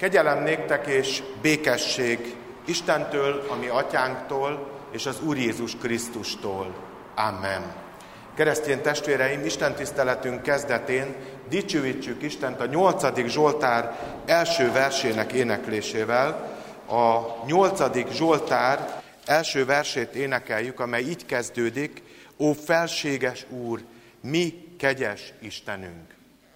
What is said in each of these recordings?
Kegyelem néktek és békesség Istentől, a mi atyánktól, és az Úr Jézus Krisztustól. Amen. Keresztény testvéreim, istentiszteletünk kezdetén dicsőítsük Istent a 8. Zsoltár első versének éneklésével. A 8. Zsoltár első versét énekeljük, amely így kezdődik: Ó felséges Úr, mi kegyes Istenünk!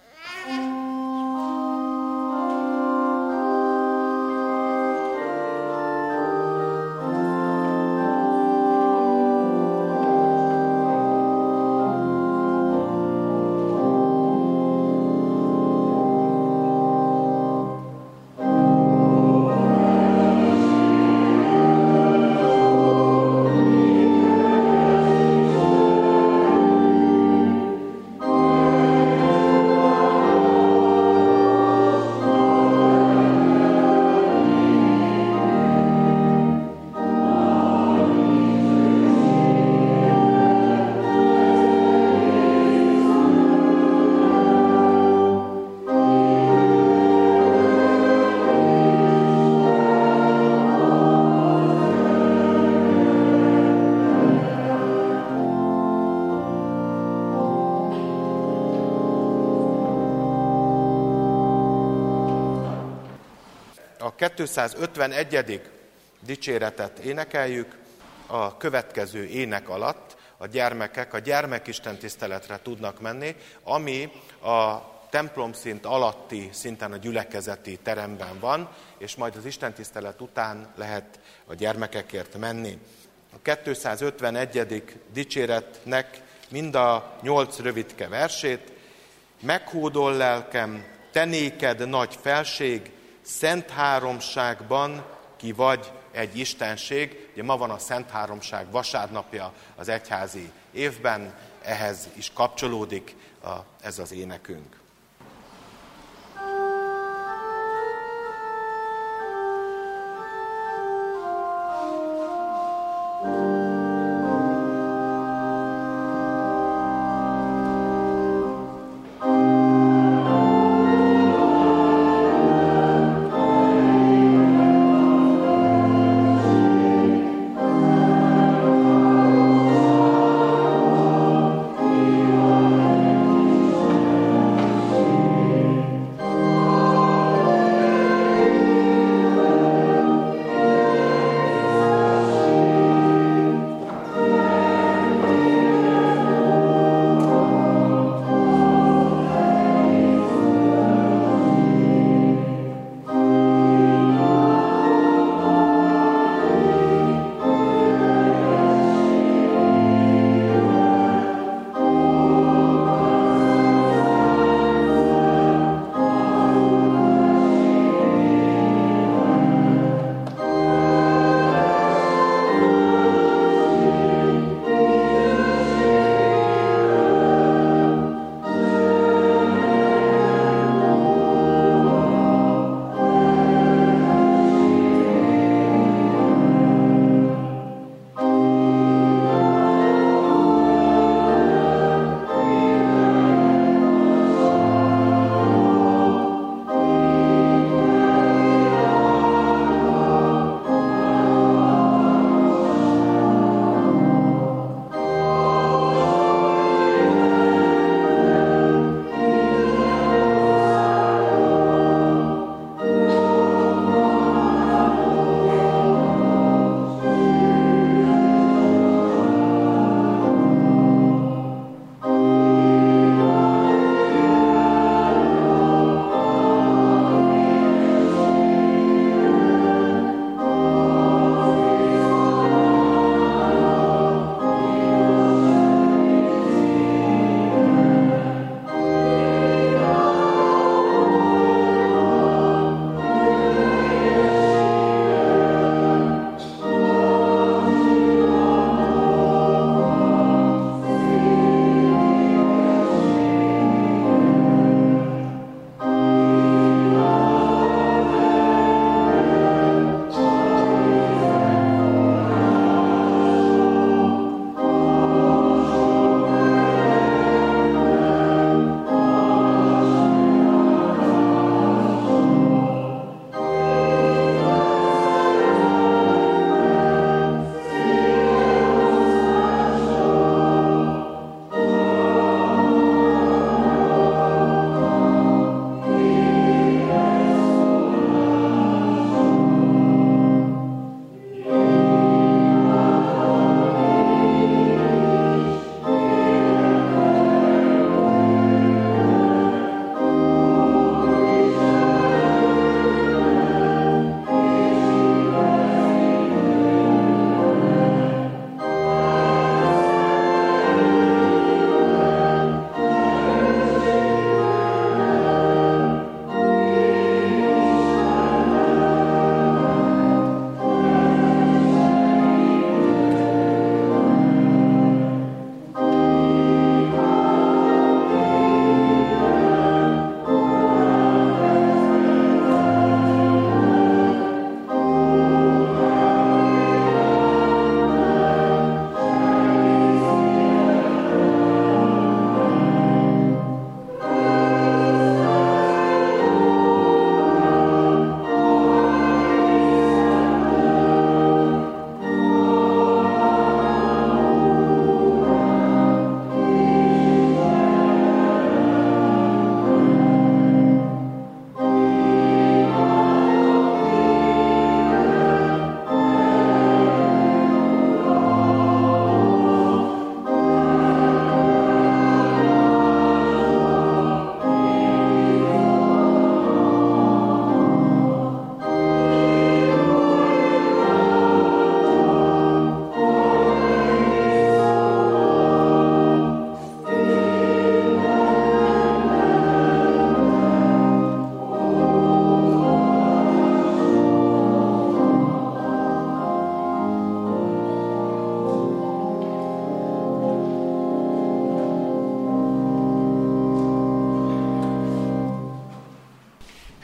A 251. dicséretet énekeljük. A következő ének alatt a gyermekek a gyermekistentiszteletre tudnak menni, ami a templomszint alatti szinten a gyülekezeti teremben van, és majd az istentisztelet után lehet a gyermekekért menni. A 251. dicséretnek mind a 8 rövidke versét: meghódol lelkem, te néked nagy felség, Szent Háromságban ki vagy egy istenség. Ugye ma van a Szent Háromság vasárnapja az egyházi évben, ehhez is kapcsolódik ez az énekünk.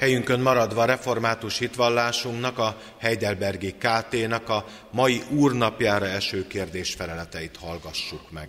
Helyünkön maradva református hitvallásunknak, a Heidelbergi KT-nak a mai úrnapjára eső kérdésfeleleteit hallgassuk meg.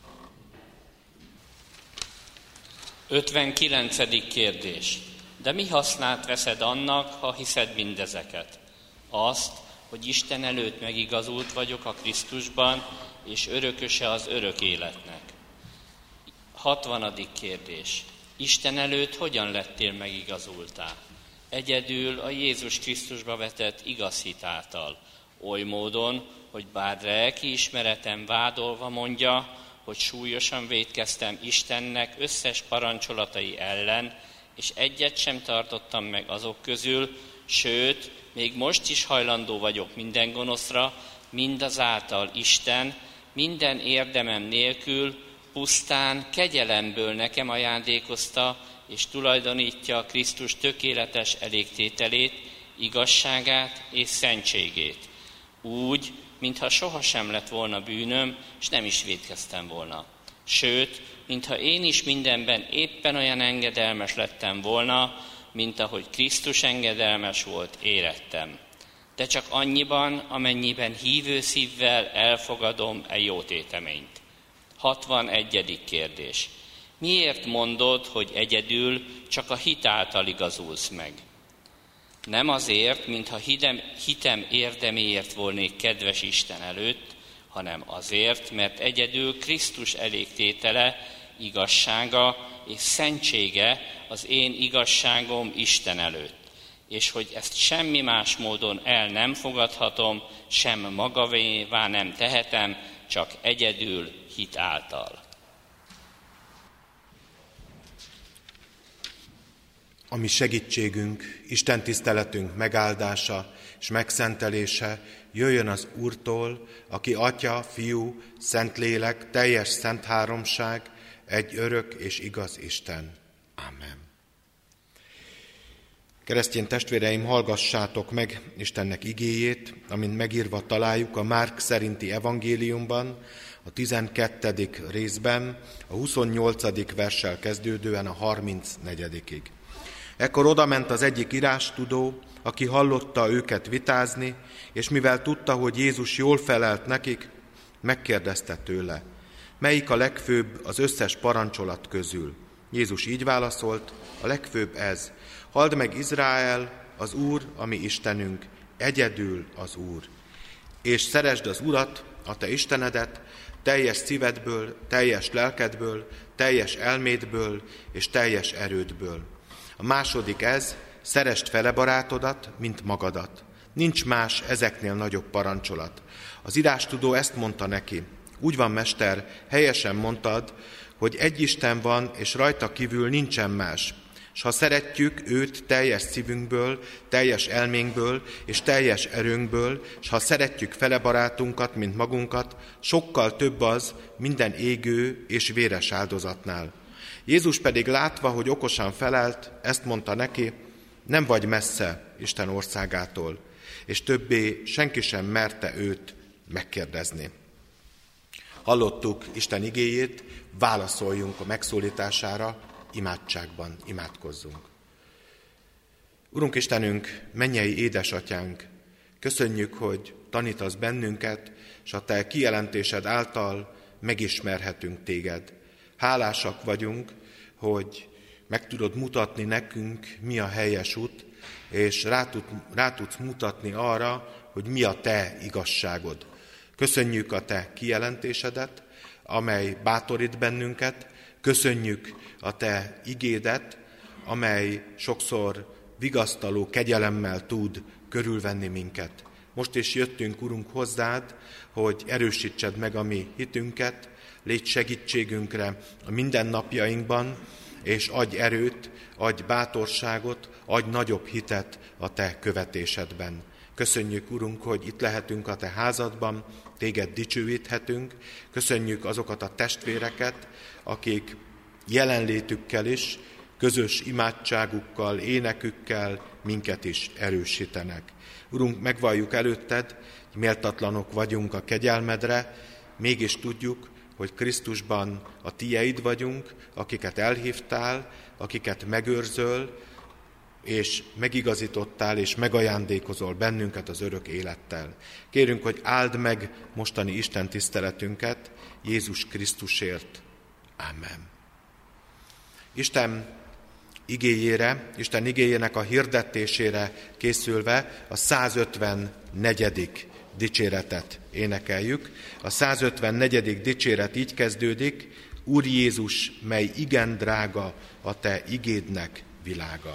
59. kérdés. De mi hasznát veszed annak, ha hiszed mindezeket? Azt, hogy Isten előtt megigazult vagyok a Krisztusban, és örököse az örök életnek. 60. kérdés. Isten előtt hogyan lettél megigazultá? Egyedül a Jézus Krisztusba vetett igaz hit által, oly módon, hogy bár lelkiismeretem vádolva mondja, hogy súlyosan vétkeztem Istennek összes parancsolatai ellen, és egyet sem tartottam meg azok közül, sőt, még most is hajlandó vagyok minden gonoszra, mindazáltal Isten minden érdemem nélkül pusztán kegyelemből nekem ajándékozta, és tulajdonítja Krisztus tökéletes elégtételét, igazságát és szentségét. Úgy, mintha sohasem lett volna bűnöm, és nem is vétkeztem volna. Sőt, mintha én is mindenben éppen olyan engedelmes lettem volna, mint ahogy Krisztus engedelmes volt érettem. De csak annyiban, amennyiben hívő szívvel elfogadom e jó téteményt. 61. kérdés. Miért mondod, hogy egyedül csak a hit által igazulsz meg? Nem azért, mintha hitem érdeméért volnék kedves Isten előtt, hanem azért, mert egyedül Krisztus elégtétele, igazsága és szentsége az én igazságom Isten előtt, és hogy ezt semmi más módon el nem fogadhatom, sem magavévá nem tehetem, csak egyedül hit által. A mi segítségünk, Isten tiszteletünk megáldása és megszentelése jöjjön az Úrtól, aki Atya, Fiú, Szentlélek, teljes szent háromság, egy örök és igaz Isten. Amen. Keresztény testvéreim, hallgassátok meg Istennek igéjét, amint megírva találjuk a Márk szerinti evangéliumban, a 12. részben, a 28. verssel kezdődően a 34. Ekkor odament az egyik írástudó, aki hallotta őket vitázni, és mivel tudta, hogy Jézus jól felelt nekik, megkérdezte tőle, melyik a legfőbb az összes parancsolat közül. Jézus így válaszolt, a legfőbb ez, halld meg Izrael, az Úr, a mi Istenünk, egyedül az Úr. És szeresd az Urat, a te Istenedet, teljes szívedből, teljes lelkedből, teljes elmédből és teljes erődből. A második ez, szeresd fele barátodat, mint magadat. Nincs más ezeknél nagyobb parancsolat. Az írástudó ezt mondta neki. Úgy van, mester, helyesen mondtad, hogy egy Isten van, és rajta kívül nincsen más. És ha szeretjük őt teljes szívünkből, teljes elménkből és teljes erőnkből, és ha szeretjük fele barátunkat, mint magunkat, sokkal több az minden égő és véres áldozatnál. Jézus pedig látva, hogy okosan felelt, ezt mondta neki, nem vagy messze Isten országától, és többé senki sem merte őt megkérdezni. Hallottuk Isten igéjét, válaszoljunk a megszólítására, imádságban imádkozzunk. Urunk Istenünk, mennyei édesatyánk, köszönjük, hogy tanítasz bennünket, és a te kijelentésed által megismerhetünk téged. Hálásak vagyunk, hogy meg tudod mutatni nekünk, mi a helyes út, és rá tudsz mutatni arra, hogy mi a te igazságod. Köszönjük a te kijelentésedet, amely bátorít bennünket, köszönjük a te igédet, amely sokszor vigasztaló kegyelemmel tud körülvenni minket. Most is jöttünk, Urunk, hozzád, hogy erősítsed meg a mi hitünket, légy segítségünkre a mindennapjainkban, és adj erőt, adj bátorságot, adj nagyobb hitet a te követésedben. Köszönjük, Urunk, hogy itt lehetünk a te házadban, téged dicsőíthetünk. Köszönjük azokat a testvéreket, akik jelenlétükkel is, közös imádságukkal, énekükkel minket is erősítenek. Urunk, megvalljuk előtted, hogy méltatlanok vagyunk a kegyelmedre, mégis tudjuk, hogy Krisztusban a tieid vagyunk, akiket elhívtál, akiket megőrzöl, és megigazítottál, és megajándékozol bennünket az örök élettel. Kérünk, hogy áld meg mostani Isten tiszteletünket Jézus Krisztusért. Amen. Isten igéjének a hirdetésére készülve a 154. dicséretet énekeljük. A 154. dicséret így kezdődik: Úr Jézus, mely igen drága a te igédnek világa.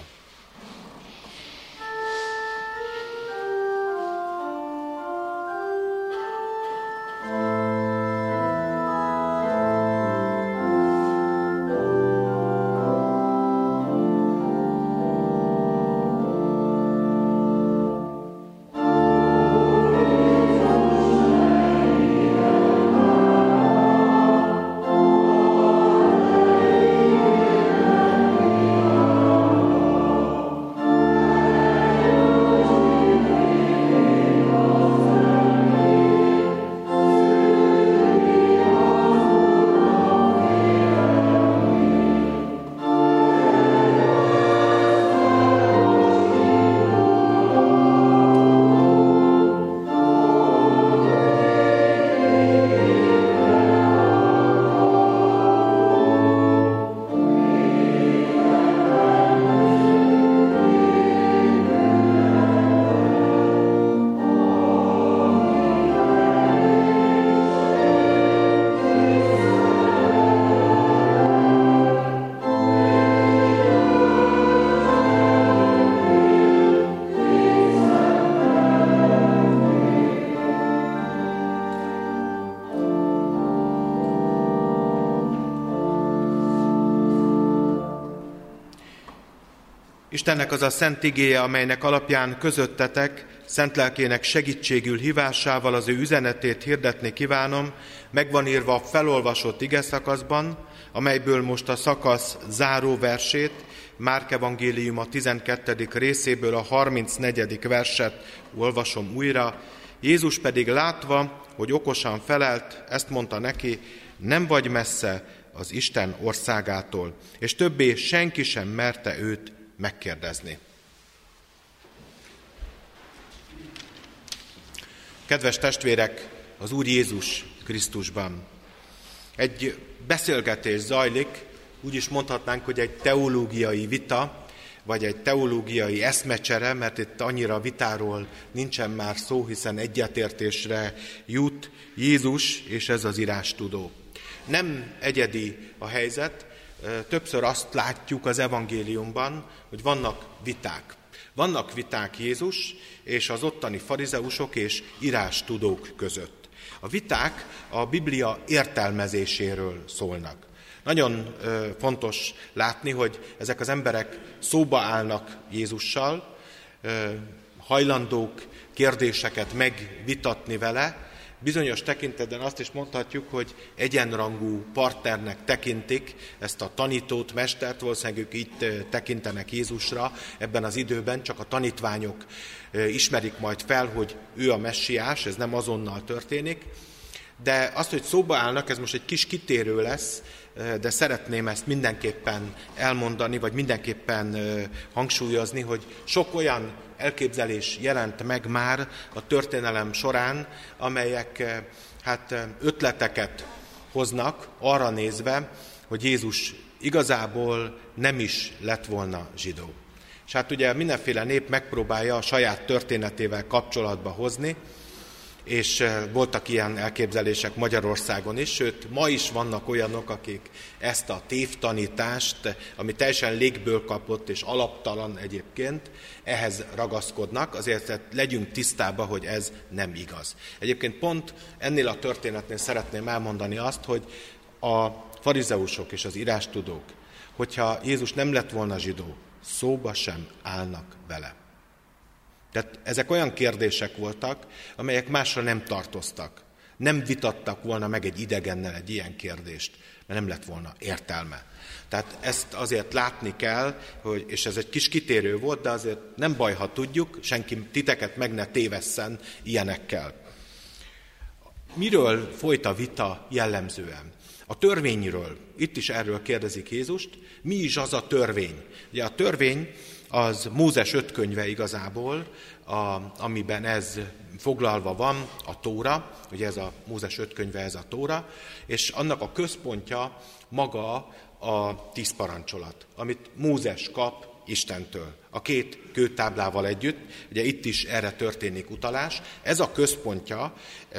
Istennek az a szent igéje, amelynek alapján közöttetek, szent lelkének segítségül hívásával az ő üzenetét hirdetni kívánom, megvan írva a felolvasott igeszakaszban, amelyből most a szakasz záró versét, Márk evangélium a 12. részéből a 34. verset olvasom újra. Jézus pedig látva, hogy okosan felelt, ezt mondta neki: nem vagy messze az Isten országától, és többé senki sem merte őt megkérdezni. Kedves testvérek, az Úr Jézus Krisztusban egy beszélgetés zajlik, úgy is mondhatnánk, hogy egy teológiai vita, vagy egy teológiai eszmecsere, mert itt annyira vitáról nincsen már szó, hiszen egyetértésre jut Jézus és ez az írástudó. Nem egyedi a helyzet, többször azt látjuk az evangéliumban, hogy vannak viták. Vannak viták Jézus és az ottani farizeusok és írástudók között. A viták a Biblia értelmezéséről szólnak. Nagyon fontos látni, hogy ezek az emberek szóba állnak Jézussal, hajlandók kérdéseket megvitatni vele. Bizonyos tekintetben azt is mondhatjuk, hogy egyenrangú partnernek tekintik ezt a tanítót, mestert, valószínűleg ők így tekintenek Jézusra ebben az időben, csak a tanítványok ismerik majd fel, hogy ő a messiás, ez nem azonnal történik. De azt, hogy szóba állnak, ez most egy kis kitérő lesz, de szeretném ezt mindenképpen elmondani, vagy mindenképpen hangsúlyozni, hogy sok olyan elképzelés jelent meg már a történelem során, amelyek ötleteket hoznak arra nézve, hogy Jézus igazából nem is lett volna zsidó. És hát ugye mindenféle nép megpróbálja a saját történetével kapcsolatba hozni, és voltak ilyen elképzelések Magyarországon is, sőt, ma is vannak olyanok, akik ezt a tévtanítást, ami teljesen légből kapott és alaptalan egyébként, ehhez ragaszkodnak, azért legyünk tisztában, hogy ez nem igaz. Egyébként pont ennél a történetnél szeretném elmondani azt, hogy a farizeusok és az írástudók, hogyha Jézus nem lett volna zsidó, szóba sem állnak vele. Tehát ezek olyan kérdések voltak, amelyek másra nem tartoztak. Nem vitattak volna meg egy idegennel egy ilyen kérdést, mert nem lett volna értelme. Tehát ezt azért látni kell, hogy, és ez egy kis kitérő volt, de azért nem baj, ha tudjuk, senki titeket meg ne tévesszen ilyenekkel. Miről folyt a vita jellemzően? A törvényről. Itt is erről kérdezik Jézust. Mi is az a törvény? Ugye a törvény az Mózes 5 könyve igazából, amiben ez foglalva van, a Tóra, ugye ez a Mózes 5 könyve, ez a Tóra, és annak a központja maga a 10 parancsolat, amit Mózes kap Istentől, a 2 kőtáblával együtt, ugye itt is erre történik utalás. Ez a központja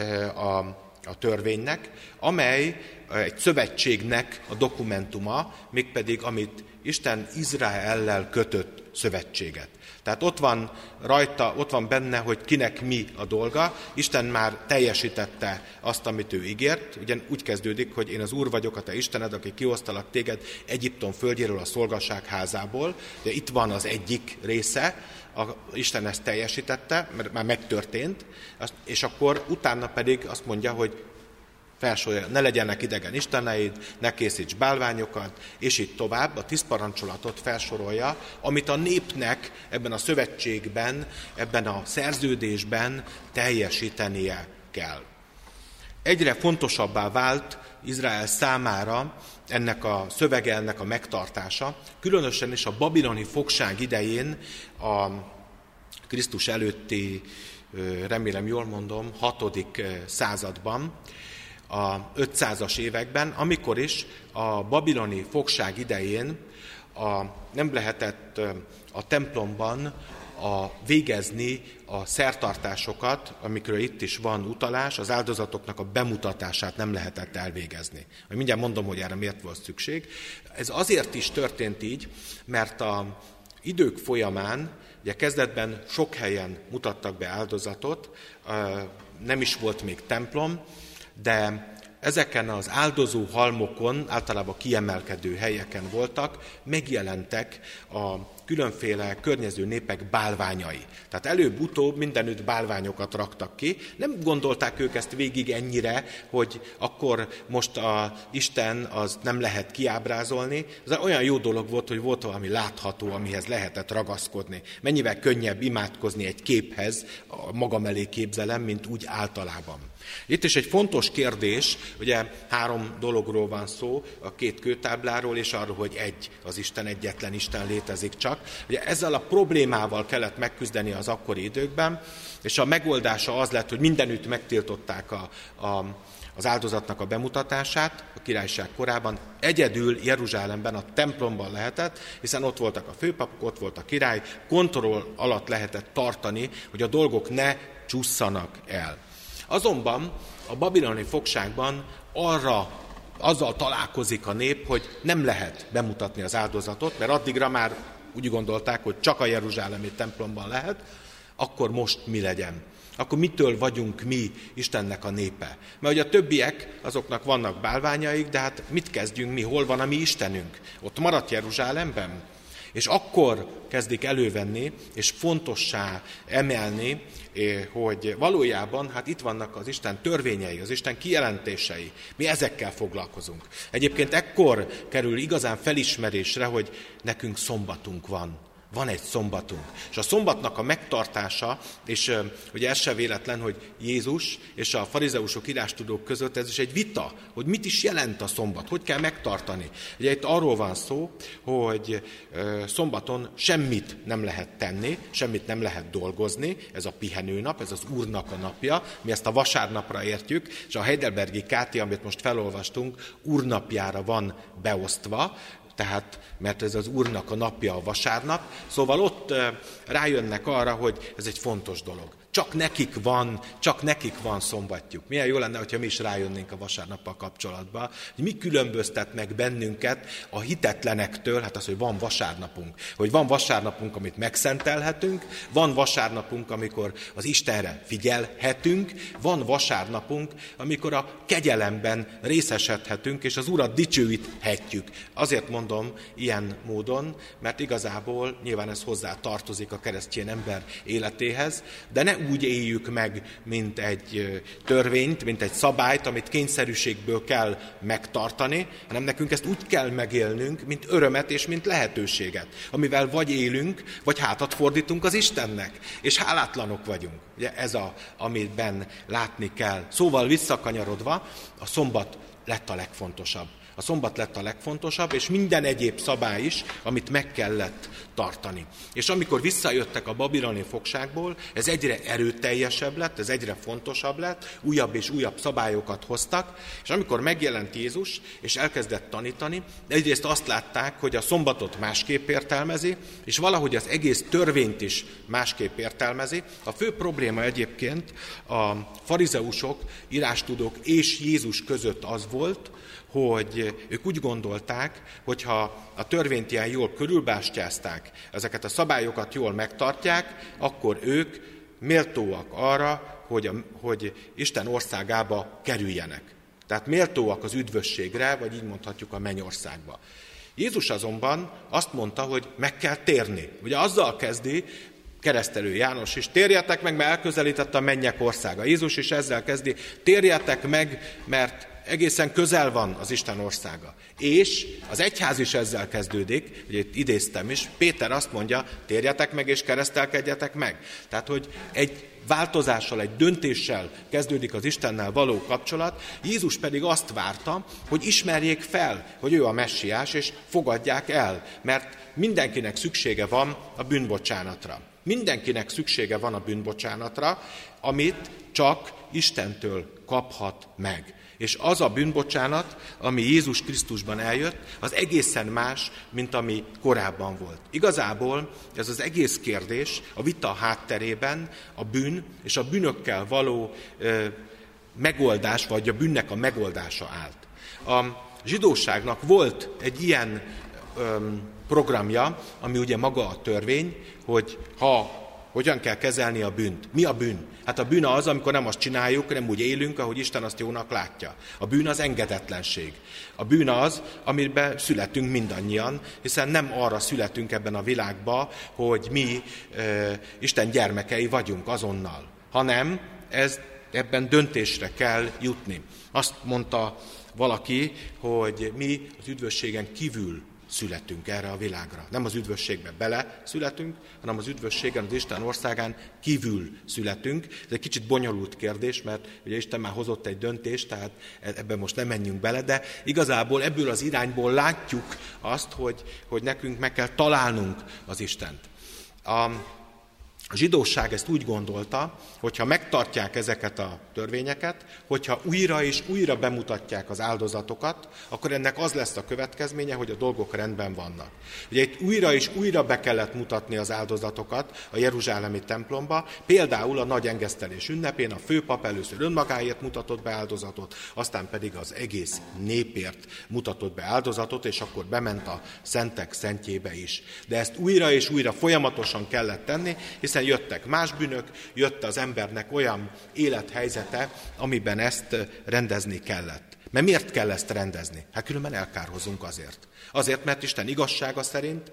a törvénynek, amely egy szövetségnek a dokumentuma, mégpedig amit Isten Izraellel kötött szövetséget. Tehát ott van rajta, ott van benne, hogy kinek mi a dolga. Isten már teljesítette azt, amit ő ígért. Ugyan úgy kezdődik, hogy én az Úr vagyok, a te Istened, aki kihoztalak téged Egyiptom földjéről, a szolgaság házából. De itt van az egyik része, Isten ezt teljesítette, mert már megtörtént, és akkor utána pedig azt mondja, hogy felsorolja, ne legyenek idegen isteneid, ne készíts bálványokat, és így tovább, a 10 parancsolatot felsorolja, amit a népnek ebben a szövetségben, ebben a szerződésben teljesítenie kell. Egyre fontosabbá vált Izrael számára ennek a szövege, ennek a megtartása, különösen is a babiloni fogság idején, a Krisztus előtti, remélem jól mondom, 6. században, a 500-as években, amikor is a babiloni fogság idején nem lehetett a templomban végezni a szertartásokat, amikről itt is van utalás, az áldozatoknak a bemutatását nem lehetett elvégezni. Mindjárt mondom, hogy erre miért volt szükség. Ez azért is történt így, mert az idők folyamán, ugye kezdetben sok helyen mutattak be áldozatot, nem is volt még templom, de ezeken az áldozó halmokon, általában kiemelkedő helyeken voltak, megjelentek a különféle környező népek bálványai. Tehát előbb-utóbb mindenütt bálványokat raktak ki. Nem gondolták ők ezt végig ennyire, hogy akkor most az Isten az nem lehet kiábrázolni. Ez olyan jó dolog volt, hogy volt valami látható, amihez lehetett ragaszkodni. Mennyivel könnyebb imádkozni egy képhez, magam elé képzelem, mint úgy általában. Itt is egy fontos kérdés, ugye 3 dologról van szó, a 2 kőtábláról és arról, hogy az Isten, egyetlen Isten létezik csak. Ugye ezzel a problémával kellett megküzdeni az akkori időkben, és a megoldása az lett, hogy mindenütt megtiltották az áldozatnak a bemutatását a királyság korában. Egyedül Jeruzsálemben, a templomban lehetett, hiszen ott voltak a főpapok, ott volt a király, kontroll alatt lehetett tartani, hogy a dolgok ne csusszanak el. Azonban a babiloni fogságban azzal találkozik a nép, hogy nem lehet bemutatni az áldozatot, mert addigra már úgy gondolták, hogy csak a jeruzsálemi templomban lehet, akkor most mi legyen? Akkor mitől vagyunk mi Istennek a népe? Mert ugye a többiek, azoknak vannak bálványaik, de hát mit kezdjünk mi? Hol van a mi Istenünk? Ott maradt Jeruzsálemben? És akkor kezdik elővenni, és fontossá emelni, hogy valójában hát itt vannak az Isten törvényei, az Isten kijelentései. Mi ezekkel foglalkozunk. Egyébként ekkor kerül igazán felismerésre, hogy nekünk szombatunk van. Van egy szombatunk. És a szombatnak a megtartása, és ugye ez se véletlen, hogy Jézus és a farizeusok írástudók között ez is egy vita, hogy mit is jelent a szombat, hogy kell megtartani. Ugye itt arról van szó, hogy szombaton semmit nem lehet tenni, semmit nem lehet dolgozni, ez a pihenőnap, ez az Úrnak a napja, mi ezt a vasárnapra értjük, és a Heidelbergi Káti, amit most felolvastunk, Úrnapjára van beosztva, tehát, mert ez az Úrnak a napja a vasárnap, szóval ott rájönnek arra, hogy ez egy fontos dolog. Csak nekik van szombatjuk. Milyen jó lenne, hogyha mi is rájönnénk a vasárnappal kapcsolatban, hogy mi különböztet meg bennünket a hitetlenektől, hát az, hogy van vasárnapunk. Hogy van vasárnapunk, amit megszentelhetünk, van vasárnapunk, amikor az Istenre figyelhetünk, van vasárnapunk, amikor a kegyelemben részesedhetünk, és az Urat dicsőíthetjük. Azért mondom ilyen módon, mert igazából nyilván ez hozzá tartozik a keresztény ember életéhez, de ne úgy éljük meg, mint egy törvényt, mint egy szabályt, amit kényszerűségből kell megtartani, hanem nekünk ezt úgy kell megélnünk, mint örömet és mint lehetőséget, amivel vagy élünk, vagy hátat fordítunk az Istennek, és hálátlanok vagyunk. Ugye ez amiben látni kell. Szóval visszakanyarodva, a szombat lett a legfontosabb. A szombat lett a legfontosabb, és minden egyéb szabály is, amit meg kellett tartani. És amikor visszajöttek a babiloni fogságból, ez egyre erőteljesebb lett, ez egyre fontosabb lett, újabb és újabb szabályokat hoztak, és amikor megjelent Jézus, és elkezdett tanítani, egyrészt azt látták, hogy a szombatot másképp értelmezi, és valahogy az egész törvényt is másképp értelmezi. A fő probléma egyébként a farizeusok, írástudók és Jézus között az volt, hogy ők úgy gondolták, hogy ha a törvényt ilyen jól körülbástyázták, ezeket a szabályokat jól megtartják, akkor ők méltóak arra, hogy Isten országába kerüljenek. Tehát méltóak az üdvösségre, vagy így mondhatjuk a mennyországba. Jézus azonban azt mondta, hogy meg kell térni. Ugye azzal kezdi Keresztelő János is, térjetek meg, mert elközelített a mennyek országa. Jézus is ezzel kezdi, térjetek meg, mert egészen közel van az Isten országa. És az egyház is ezzel kezdődik, ugye itt idéztem is, Péter azt mondja, térjetek meg és keresztelkedjetek meg. Tehát, hogy egy változással, egy döntéssel kezdődik az Istennel való kapcsolat, Jézus pedig azt várta, hogy ismerjék fel, hogy ő a messiás, és fogadják el, mert mindenkinek szüksége van a bűnbocsánatra. Mindenkinek szüksége van a bűnbocsánatra, amit csak Istentől kaphat meg. És az a bűnbocsánat, ami Jézus Krisztusban eljött, az egészen más, mint ami korábban volt. Igazából ez az egész kérdés a vita hátterében a bűn és a bűnökkel való megoldás, vagy a bűnnek a megoldása állt. A zsidóságnak volt egy ilyen programja, ami ugye maga a törvény, hogy hogyan kell kezelni a bűnt. Mi a bűn? Hát a bűn az, amikor nem azt csináljuk, nem úgy élünk, ahogy Isten azt jónak látja. A bűn az engedetlenség. A bűn az, amiben születünk mindannyian, hiszen nem arra születünk ebben a világban, hogy mi Isten gyermekei vagyunk azonnal, hanem ebben döntésre kell jutni. Azt mondta valaki, hogy mi az üdvösségen kívül születünk erre a világra. Nem az üdvösségbe bele születünk, hanem az üdvösségen, az Isten országán kívül születünk. Ez egy kicsit bonyolult kérdés, mert ugye Isten már hozott egy döntést, tehát ebben most nem menjünk bele, de igazából ebből az irányból látjuk azt, hogy nekünk meg kell találnunk az Istent. A zsidóság ezt úgy gondolta, hogyha megtartják ezeket a törvényeket, hogyha újra és újra bemutatják az áldozatokat, akkor ennek az lesz a következménye, hogy a dolgok rendben vannak. Ugye itt újra és újra be kellett mutatni az áldozatokat a jeruzsálemi templomba, például a nagy engesztelés ünnepén a főpap először önmagáért mutatott be áldozatot, aztán pedig az egész népért mutatott be áldozatot, és akkor bement a szentek szentjébe is. De ezt újra és újra folyamatosan kellett tenni, hiszen jöttek más bűnök, jött az embernek olyan élethelyzete, amiben ezt rendezni kellett. Mert miért kell ezt rendezni? Hát különben elkárhozunk azért. Azért, mert Isten igazsága szerint,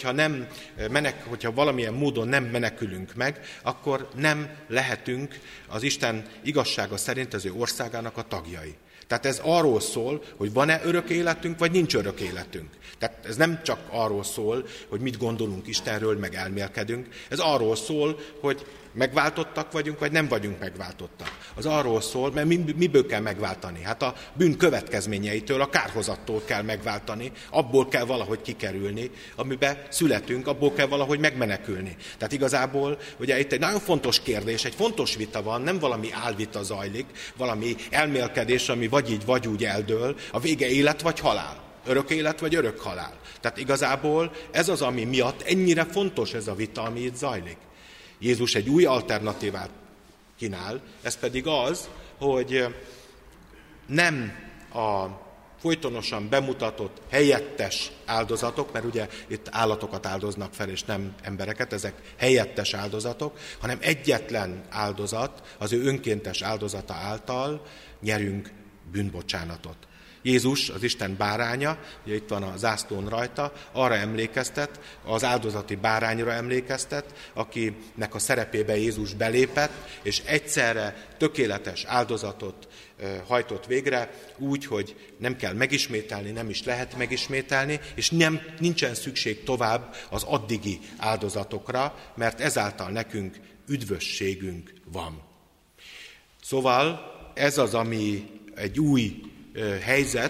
hogyha valamilyen módon nem menekülünk meg, akkor nem lehetünk az Isten igazsága szerint az ő országának a tagjai. Tehát ez arról szól, hogy van-e örök életünk, vagy nincs örök életünk. Tehát ez nem csak arról szól, hogy mit gondolunk Istenről, meg elmélkedünk. Ez arról szól, hogy megváltottak vagyunk, vagy nem vagyunk megváltottak. Az arról szól, mert miből kell megváltani? Hát a bűn következményeitől, a kárhozattól kell megváltani, abból kell valahogy kikerülni, amiben születünk, abból kell valahogy megmenekülni. Tehát igazából ugye itt egy nagyon fontos kérdés, egy fontos vita van, nem valami álvita zajlik, valami elmélkedés, ami vagy így, vagy úgy eldől, a vége élet vagy halál. Örök élet vagy örök halál. Tehát igazából ez az, ami miatt ennyire fontos ez a vita, ami itt zajlik. Jézus egy új alternatívát kínál, ez pedig az, hogy nem a folytonosan bemutatott helyettes áldozatok, mert ugye itt állatokat áldoznak fel, és nem embereket, ezek helyettes áldozatok, hanem egyetlen áldozat, az ő önkéntes áldozata által nyerünk bűnbocsánatot. Jézus, az Isten báránya, ugye itt van a zászlón rajta, arra emlékeztet, az áldozati bárányra emlékeztet, akinek a szerepébe Jézus belépett, és egyszerre tökéletes áldozatot hajtott végre, úgy, hogy nem kell megismételni, nem is lehet megismételni, és nincsen szükség tovább az addigi áldozatokra, mert ezáltal nekünk üdvösségünk van. Szóval ez az, ami egy új helyzet,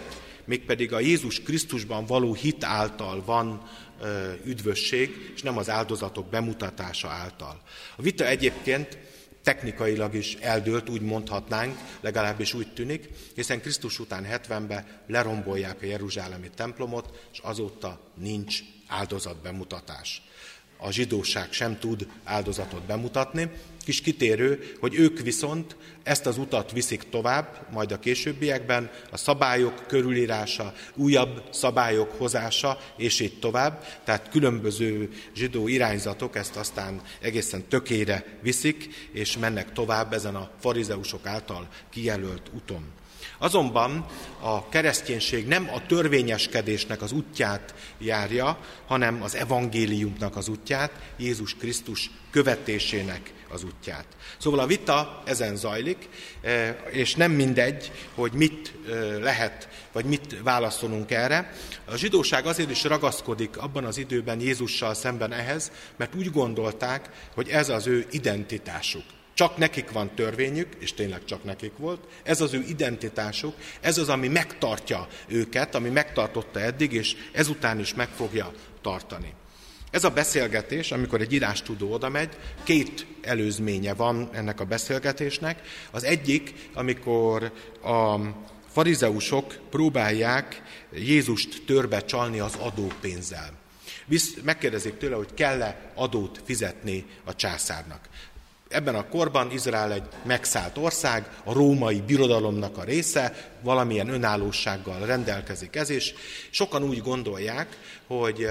mégpedig a Jézus Krisztusban való hit által van üdvösség, és nem az áldozatok bemutatása által. A vita egyébként technikailag is eldőlt, úgy mondhatnánk, legalábbis úgy tűnik, hiszen Krisztus után 70-ben lerombolják a jeruzsálemi templomot, és azóta nincs áldozatbemutatás. A zsidóság sem tud áldozatot bemutatni. Kis kitérő, hogy ők viszont ezt az utat viszik tovább, majd a későbbiekben, a szabályok körülírása, újabb szabályok hozása, és így tovább. Tehát különböző zsidó irányzatok ezt aztán egészen tökére viszik, és mennek tovább ezen a farizeusok által kijelölt úton. Azonban a kereszténység nem a törvényeskedésnek az útját járja, hanem az evangéliumnak az útját, Jézus Krisztus követésének az útját. Szóval a vita ezen zajlik, és nem mindegy, hogy mit lehet, vagy mit válaszolunk erre. A zsidóság azért is ragaszkodik abban az időben Jézussal szemben ehhez, mert úgy gondolták, hogy ez az ő identitásuk. Csak nekik van törvényük, és tényleg csak nekik volt, ez az ő identitásuk, ez az, ami megtartja őket, ami megtartotta eddig, és ezután is meg fogja tartani. Ez a beszélgetés, amikor egy írástudó odamegy, két előzménye van ennek a beszélgetésnek. Az egyik, amikor a farizeusok próbálják Jézust törbe csalni az adópénzzel. Megkérdezik tőle, hogy kell-e adót fizetni a császárnak. Ebben a korban Izrael egy megszállt ország, a római birodalomnak a része, valamilyen önállósággal rendelkezik ez is. Sokan úgy gondolják, hogy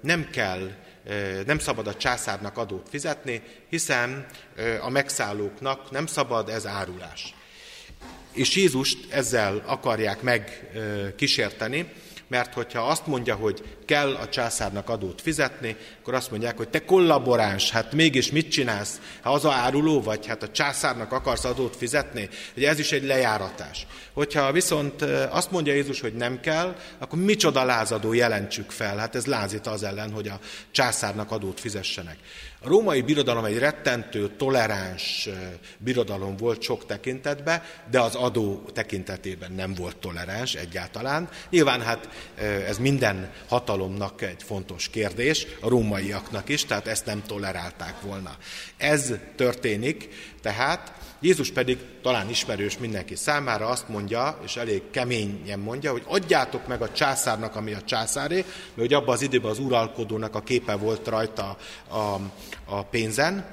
nem szabad a császárnak adót fizetni, hiszen a megszállóknak nem szabad, ez árulás. És Jézust ezzel akarják megkísérteni, mert hogyha azt mondja, hogy kell a császárnak adót fizetni, akkor azt mondják, hogy te kollaboráns, hát mégis mit csinálsz? Ha az áruló vagy, hát a császárnak akarsz adót fizetni? Ugye ez is egy lejáratás. Hogyha viszont azt mondja Jézus, hogy nem kell, akkor micsoda lázadó jelentsük fel. Hát ez lázít az ellen, hogy a császárnak adót fizessenek. A római birodalom egy rettentő, toleráns birodalom volt sok tekintetben, de az adó tekintetében nem volt toleráns egyáltalán. Nyilván hát ez minden hatalomnak egy fontos kérdés, a rómaiaknak is, tehát ezt nem tolerálták volna. Ez történik, tehát Jézus pedig talán ismerős mindenki számára azt mondja, és elég keményen mondja, hogy adjátok meg a császárnak, ami a császáré, mert hogy abban az időben az uralkodónak a képe volt rajta a pénzen,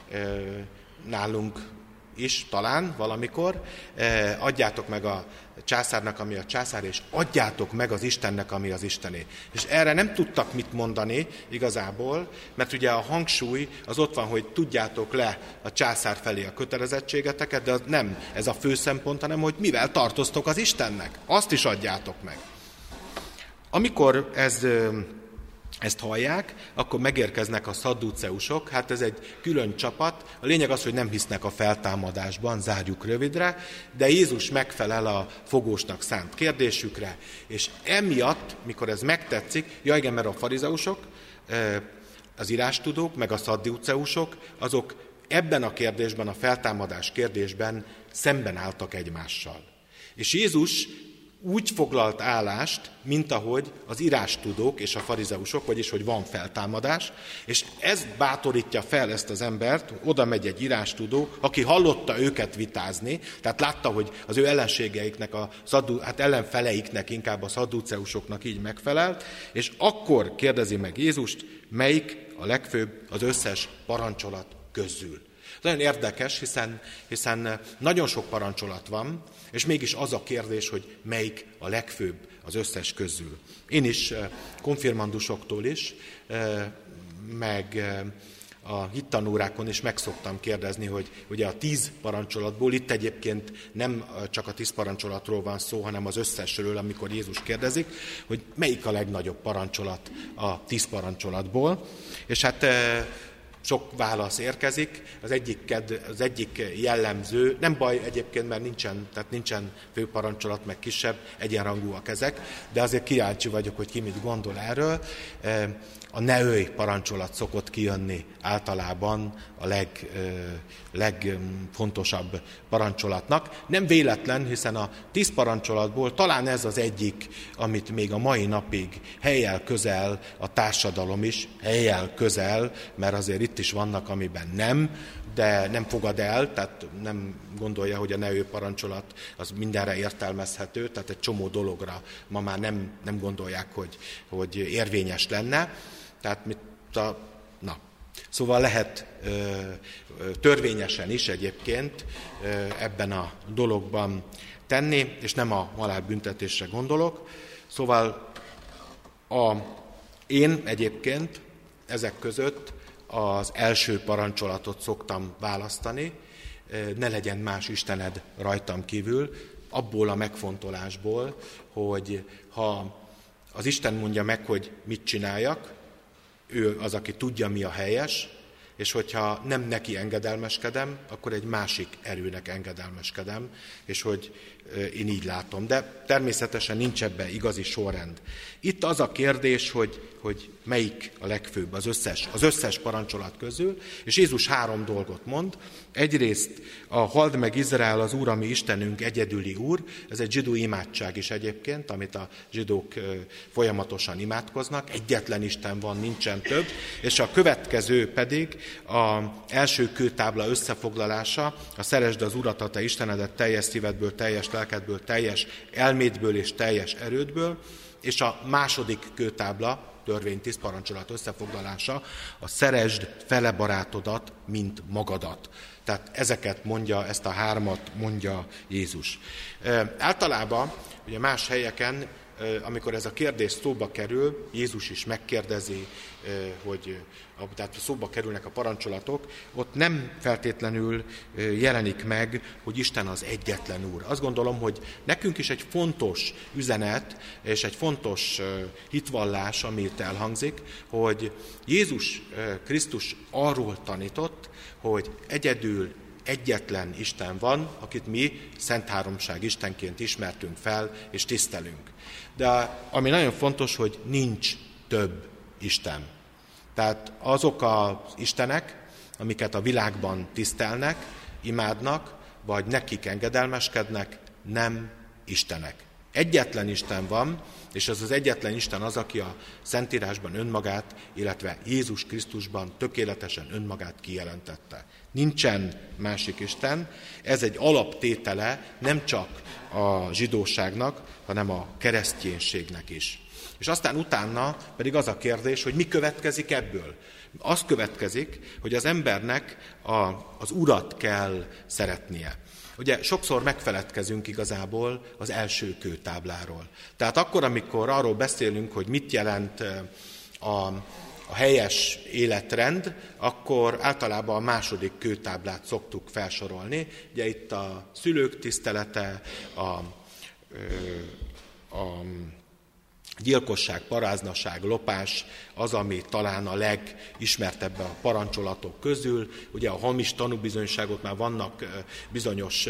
nálunk is talán valamikor, adjátok meg a császárnak, ami a császár, és adjátok meg az Istennek, ami az Istené. És erre nem tudtak mit mondani igazából, mert ugye a hangsúly az ott van, hogy tudjátok le a császár felé a kötelezettségeteket, de az nem ez a fő szempont, hanem hogy mivel tartoztok az Istennek. Azt is adjátok meg. Amikor ezt hallják, akkor megérkeznek a szadduceusok, hát ez egy külön csapat. A lényeg az, hogy nem hisznek a feltámadásban, zárjuk rövidre, de Jézus megfelel a fogósnak szánt kérdésükre, és emiatt, mikor ez megtetszik, igen, mert a farizeusok, az írástudók, meg a szadduceusok, azok ebben a kérdésben, a feltámadás kérdésben szemben álltak egymással. És Jézus úgy foglalt állást, mint ahogy az írástudók és a farizeusok, vagyis hogy van feltámadás, és ez bátorítja fel ezt az embert, oda megy egy írástudó, aki hallotta őket vitázni, tehát látta, hogy az ő ellenségeiknek, ellenfeleiknek, inkább a szadduceusoknak így megfelelt, és akkor kérdezi meg Jézust, melyik a legfőbb az összes parancsolat közül. Nagyon érdekes, hiszen nagyon sok parancsolat van, és mégis az a kérdés, hogy melyik a legfőbb az összes közül. Én is konfirmandusoktól is, meg a hittanórákon is meg szoktam kérdezni, hogy ugye a 10 parancsolatból, itt egyébként nem csak a 10 parancsolatról van szó, hanem az összesről, amikor Jézus kérdezik, hogy melyik a legnagyobb parancsolat a 10 parancsolatból. És hát Sok válasz érkezik, az egyik jellemző, nem baj egyébként, mert nincsen főparancsolat, meg kisebb, egyenrangúak ezek, de azért kíváncsi vagyok, hogy ki mit gondol erről. A ne ölj parancsolat szokott kijönni általában a legfontosabb parancsolatnak. Nem véletlen, hiszen a 10 parancsolatból talán ez az egyik, amit még a mai napig helyjel közel a társadalom is, helyjel közel, mert azért itt is vannak, amiben nem, de nem fogad el, tehát nem gondolja, hogy a ne ölj parancsolat az mindenre értelmezhető, tehát egy csomó dologra ma már nem gondolják, hogy érvényes lenne. Tehát Szóval lehet törvényesen is egyébként ebben a dologban tenni, és nem a halálbüntetésre gondolok. Szóval én egyébként ezek között az első parancsolatot szoktam választani, ne legyen más istened rajtam kívül, abból a megfontolásból, hogy ha az Isten mondja meg, hogy mit csináljak, ő az, aki tudja, mi a helyes, és hogyha nem neki engedelmeskedem, akkor egy másik erőnek engedelmeskedem, és hogy én így látom. De természetesen nincs ebben igazi sorrend. Itt az a kérdés, hogy melyik a legfőbb az összes parancsolat közül, és Jézus 3 dolgot mond. Egyrészt a halld meg Izrael, az Úr, a mi Istenünk, egyedüli Úr, ez egy zsidó imádság is egyébként, amit a zsidók folyamatosan imádkoznak, egyetlen Isten van, nincsen több, és a következő pedig az első kőtábla összefoglalása, a szeresd az Urat, a te Istenedet teljes szívedből, teljes lelkedből, teljes elmédből és teljes erődből, és a második kőtábla, törvény 10 parancsolat összefoglalása, a szeresd fele barátodat, mint magadat. Tehát ezt a 3 mondja Jézus. Általában, ugye más helyeken, amikor ez a kérdés szóba kerül, Jézus is megkérdezi, tehát szóba kerülnek a parancsolatok, ott nem feltétlenül jelenik meg, hogy Isten az egyetlen Úr. Azt gondolom, hogy nekünk is egy fontos üzenet, és egy fontos hitvallás, amit elhangzik, hogy Jézus Krisztus arról tanított, hogy egyetlen Isten van, akit mi Szent Háromság Istenként ismertünk fel és tisztelünk. De ami nagyon fontos, hogy nincs több Isten. Tehát azok az istenek, amiket a világban tisztelnek, imádnak, vagy nekik engedelmeskednek, nem istenek. Egyetlen Isten van, és ez az egyetlen Isten az, aki a Szentírásban önmagát, illetve Jézus Krisztusban tökéletesen önmagát kijelentette. Nincsen másik Isten, ez egy alaptétele nem csak a zsidóságnak, hanem a kereszténységnek is. És aztán utána pedig az a kérdés, hogy mi következik ebből. Az következik, hogy az embernek az Urat kell szeretnie. Ugye sokszor megfeledkezünk igazából az első kőtábláról. Tehát akkor, amikor arról beszélünk, hogy mit jelent a helyes életrend, akkor általában a második kőtáblát szoktuk felsorolni. Ugye itt a szülők tisztelete, a gyilkosság, paráznaság, lopás az, ami talán a legismertebb a parancsolatok közül. Ugye a hamis tanúbizonyságot már vannak bizonyos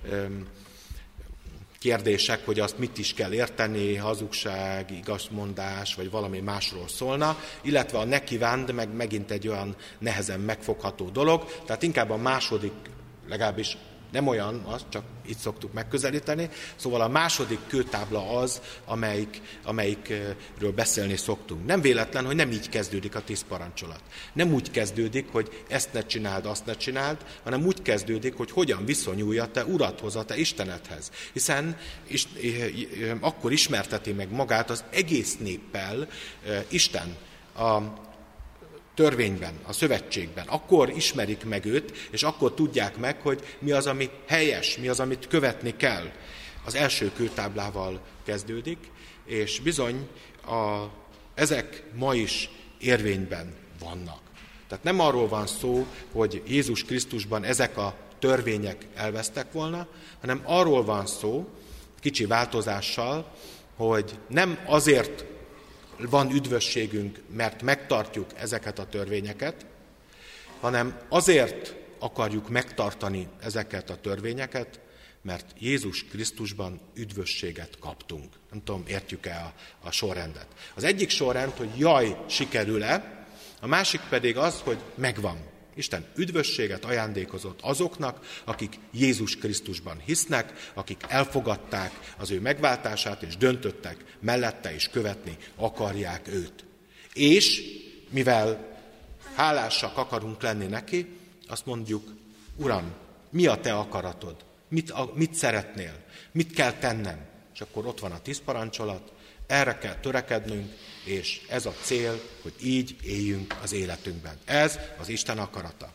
kérdések, hogy azt mit is kell érteni, hazugság, igazmondás, vagy valami másról szólna, illetve a ne kívánd, meg megint egy olyan nehezen megfogható dolog, tehát inkább a második, legalábbis nem olyan, az csak így szoktuk megközelíteni. Szóval a második kőtábla az, amelyikről beszélni szoktunk. Nem véletlen, hogy nem így kezdődik a 10 parancsolat. Nem úgy kezdődik, hogy ezt ne csináld, azt ne csináld, hanem úgy kezdődik, hogy hogyan viszonyulj a te Uradhoz, a te Istenedhez. Hiszen akkor ismerteti meg magát az egész néppel Isten a törvényben, a szövetségben. Akkor ismerik meg őt, és akkor tudják meg, hogy mi az, ami helyes, mi az, amit követni kell. Az első kőtáblával kezdődik, és bizony ezek ma is érvényben vannak. Tehát nem arról van szó, hogy Jézus Krisztusban ezek a törvények elvesztek volna, hanem arról van szó, kicsi változással, hogy nem azért van üdvösségünk, mert megtartjuk ezeket a törvényeket, hanem azért akarjuk megtartani ezeket a törvényeket, mert Jézus Krisztusban üdvösséget kaptunk. Nem tudom, értjük-e a sorrendet. Az egyik sorrend, hogy jaj, sikerül-e, a másik pedig az, hogy megvan. Isten üdvösséget ajándékozott azoknak, akik Jézus Krisztusban hisznek, akik elfogadták az ő megváltását, és döntöttek mellette, és követni akarják őt. És mivel hálásak akarunk lenni neki, azt mondjuk, Uram, mi a te akaratod? Mit szeretnél? Mit kell tennem? És akkor ott van a 10 parancsolat, erre kell törekednünk, és ez a cél, hogy így éljünk az életünkben. Ez az Isten akarata.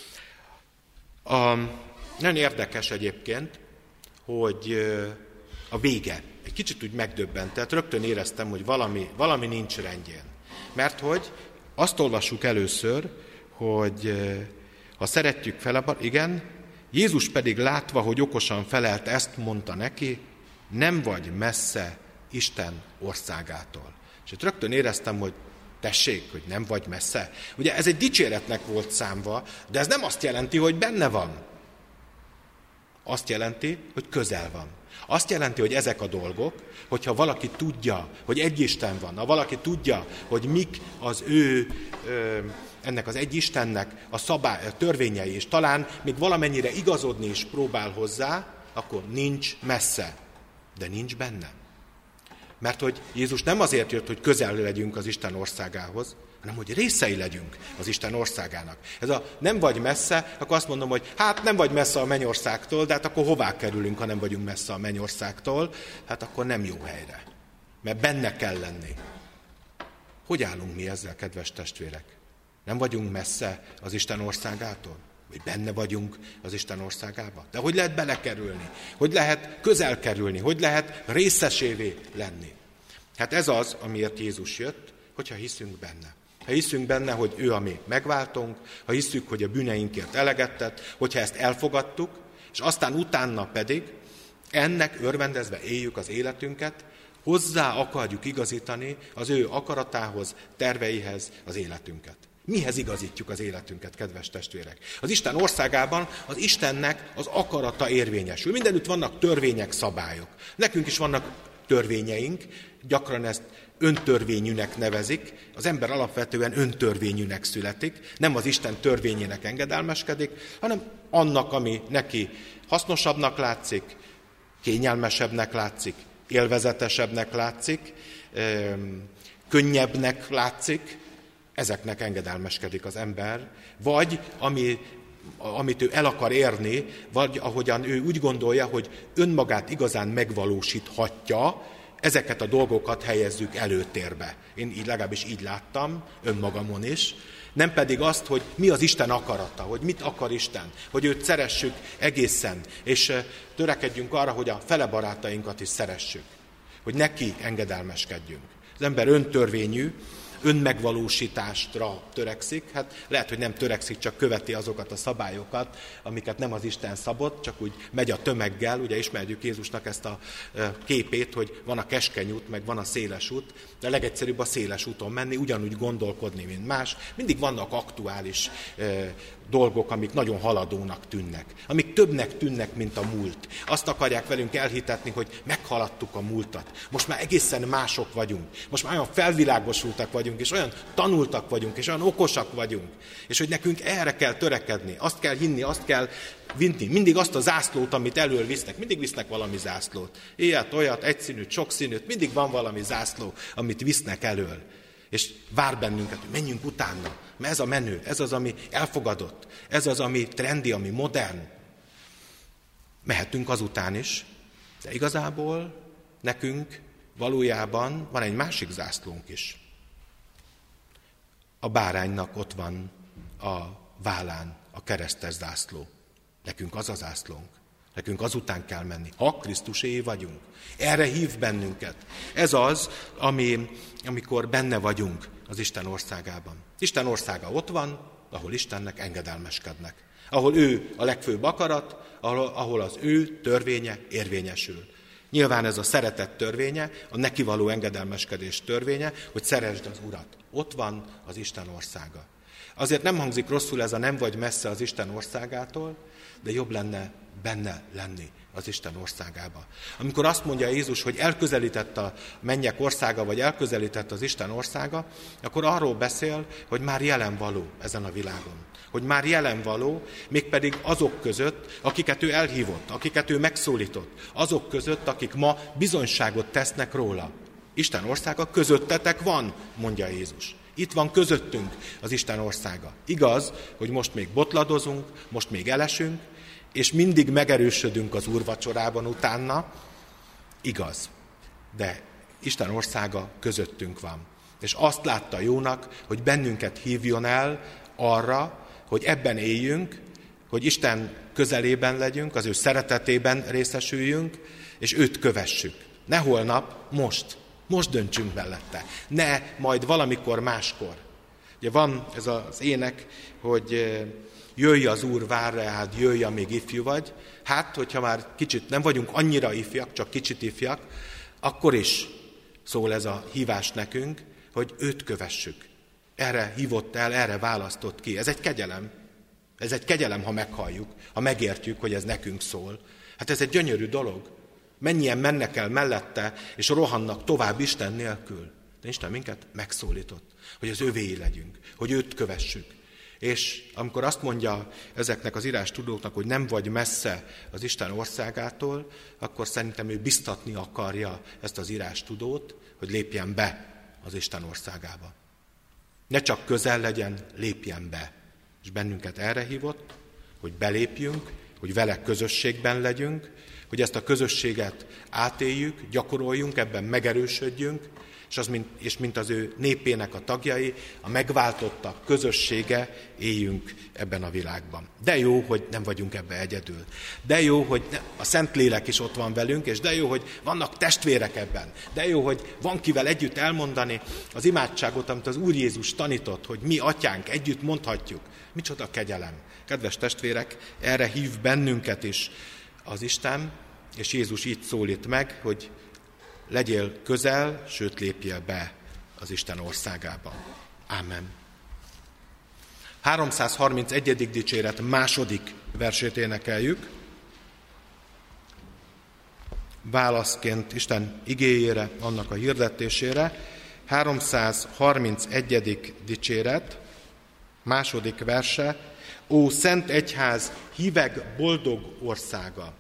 Nagyon érdekes egyébként, hogy a vége egy kicsit úgy megdöbbentett, rögtön éreztem, hogy valami nincs rendjén. Mert hogy azt olvassuk először, hogy ha szeretjük fel, igen, Jézus pedig látva, hogy okosan felelt, ezt mondta neki, nem vagy messze Isten országától. És itt rögtön éreztem, hogy tessék, hogy nem vagy messze. Ugye ez egy dicséretnek volt számva, de ez nem azt jelenti, hogy benne van. Azt jelenti, hogy közel van. Azt jelenti, hogy ezek a dolgok, hogyha valaki tudja, hogy egy Isten van, ha valaki tudja, hogy mik az ennek az egy Istennek a törvényei, és talán még valamennyire igazodni is próbál hozzá, akkor nincs messze, de nincs benne. Mert hogy Jézus nem azért jött, hogy közel legyünk az Isten országához, hanem hogy részei legyünk az Isten országának. Ez a nem vagy messze, akkor azt mondom, hogy hát nem vagy messze a mennyországtól, de hát akkor hová kerülünk, ha nem vagyunk messze a mennyországtól? Hát akkor nem jó helyre. Mert benne kell lenni. Hogy állunk mi ezzel, kedves testvérek? Nem vagyunk messze az Isten országától? Vagy benne vagyunk az Isten országába? De hogy lehet belekerülni? Hogy lehet közel kerülni? Hogy lehet részesévé lenni? Hát ez az, amiért Jézus jött, hogyha hiszünk benne. Ha hiszünk benne, hogy ő a mi megváltónk, ha hiszünk, hogy a bűneinkért eleget tett, hogyha ezt elfogadtuk, és aztán utána pedig ennek örvendezve éljük az életünket, hozzá akarjuk igazítani az ő akaratához, terveihez az életünket. Mihez igazítjuk az életünket, kedves testvérek? Az Isten országában az Istennek az akarata érvényesül. Mindenütt vannak törvények, szabályok. Nekünk is vannak törvényeink, gyakran ezt öntörvényűnek nevezik. Az ember alapvetően öntörvényűnek születik, nem az Isten törvényének engedelmeskedik, hanem annak, ami neki hasznosabbnak látszik, kényelmesebbnek látszik, élvezetesebbnek látszik, könnyebbnek látszik, ezeknek engedelmeskedik az ember, vagy amit ő el akar érni, vagy ahogyan ő úgy gondolja, hogy önmagát igazán megvalósíthatja, ezeket a dolgokat helyezzük előtérbe. Én legalábbis így láttam, önmagamon is. Nem pedig azt, hogy mi az Isten akarata, hogy mit akar Isten, hogy őt szeressük egészen, és törekedjünk arra, hogy a fele barátainkat is szeressük, hogy neki engedelmeskedjünk. Az ember öntörvényű, önmegvalósításra törekszik, hát lehet, hogy nem törekszik, csak követi azokat a szabályokat, amiket nem az Isten szabott, csak úgy megy a tömeggel, ugye ismerjük Jézusnak ezt a képét, hogy van a keskeny út, meg van a széles út, de a legegyszerűbb a széles úton menni, ugyanúgy gondolkodni, mint más. Mindig vannak aktuális dolgok, amik nagyon haladónak tűnnek, amik többnek tűnnek, mint a múlt. Azt akarják velünk elhitetni, hogy meghaladtuk a múltat. Most már egészen mások vagyunk. Most már olyan felvilágosultak vagyunk, és olyan tanultak vagyunk, és olyan okosak vagyunk. És hogy nekünk erre kell törekedni, azt kell hinni, azt kell vinni. Mindig azt a zászlót, amit elől visznek. Mindig visznek valami zászlót. Ilyet, olyat, egyszínűt, sokszínűt. Mindig van valami zászló, amit visznek elől. És vár bennünket, hogy menjünk utána. Mert ez a menő, ez az, ami elfogadott. Ez az, ami trendi, ami modern. Mehetünk azután is, de igazából nekünk valójában van egy másik zászlónk is. A báránynak ott van a vállán a keresztes zászló. Nekünk az a zászlónk. Nekünk azután kell menni, ha Krisztuséi vagyunk. Erre hív bennünket. Ez az, amikor benne vagyunk az Isten országában. Isten országa ott van, ahol Istennek engedelmeskednek. Ahol ő a legfőbb akarat, ahol az ő törvénye érvényesül. Nyilván ez a szeretet törvénye, a neki való engedelmeskedés törvénye, hogy szeresd az Urat. Ott van az Isten országa. Azért nem hangzik rosszul ez a nem vagy messze az Isten országától, de jobb lenne benne lenni az Isten országába. Amikor azt mondja Jézus, hogy elközelített a mennyek országa, vagy elközelített az Isten országa, akkor arról beszél, hogy már jelen való ezen a világon. Hogy már jelen való, mégpedig azok között, akiket ő elhívott, akiket ő megszólított, azok között, akik ma bizonyságot tesznek róla. Isten országa közöttetek van, mondja Jézus. Itt van közöttünk az Isten országa. Igaz, hogy most még botladozunk, most még elesünk, és mindig megerősödünk az úrvacsorában utána. Igaz, de Isten országa közöttünk van. És azt látta jónak, hogy bennünket hívjon el arra, hogy ebben éljünk, hogy Isten közelében legyünk, az ő szeretetében részesüljünk, és őt kövessük. Ne holnap, most. Most döntsünk mellette. Ne majd valamikor máskor. Ugye van ez az ének, hogy jöjj az Úr, vár rád, jöjj, amíg ifjú vagy. Hát, hogyha már kicsit nem vagyunk annyira ifjak, csak kicsit ifjak, akkor is szól ez a hívás nekünk, hogy őt kövessük. Erre hívott el, erre választott ki. Ez egy kegyelem. Ez egy kegyelem, ha meghalljuk, ha megértjük, hogy ez nekünk szól. Hát ez egy gyönyörű dolog. Mennyien mennek el mellette, és rohannak tovább Isten nélkül. De Isten minket megszólított, hogy az övéi legyünk, hogy őt kövessük. És amikor azt mondja ezeknek az írástudóknak, hogy nem vagy messze az Isten országától, akkor szerintem ő biztatni akarja ezt az írástudót, hogy lépjen be az Isten országába. Ne csak közel legyen, lépjen be. És bennünket erre hívott, hogy belépjünk, hogy vele közösségben legyünk, hogy ezt a közösséget átéljük, gyakoroljunk, ebben megerősödjünk, és mint az ő népének a tagjai, a megváltottak közössége éljünk ebben a világban. De jó, hogy nem vagyunk ebbe egyedül. De jó, hogy a Szentlélek is ott van velünk, és de jó, hogy vannak testvérek ebben. De jó, hogy van kivel együtt elmondani az imádságot, amit az Úr Jézus tanított, hogy mi, Atyánk, együtt mondhatjuk. Micsoda kegyelem. Kedves testvérek, erre hív bennünket is az Isten, és Jézus így szólít meg, hogy legyél közel, sőt lépjél be az Isten országába. Ámen. 331. dicséret második versét énekeljük. Válaszként Isten igéjére, annak a hirdetésére. 331. dicséret, második verse. Ó, Szent Egyház, hívek boldog országa!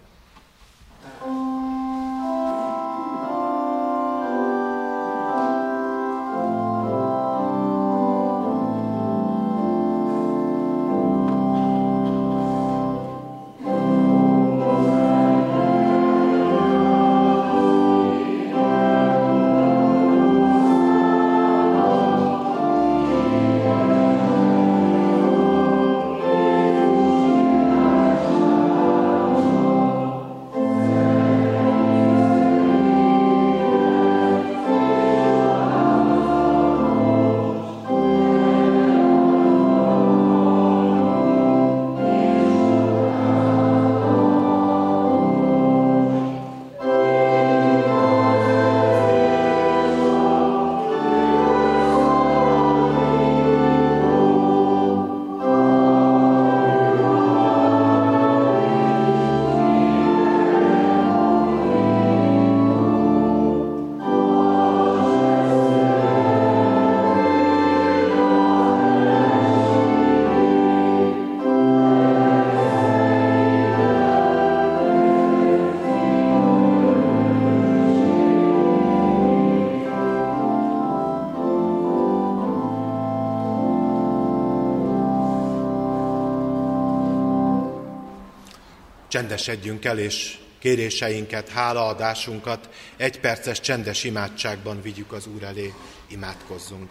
Csendesedjünk el, és kéréseinket, hálaadásunkat egy perces csendes imádságban vigyük az Úr elé, imádkozzunk.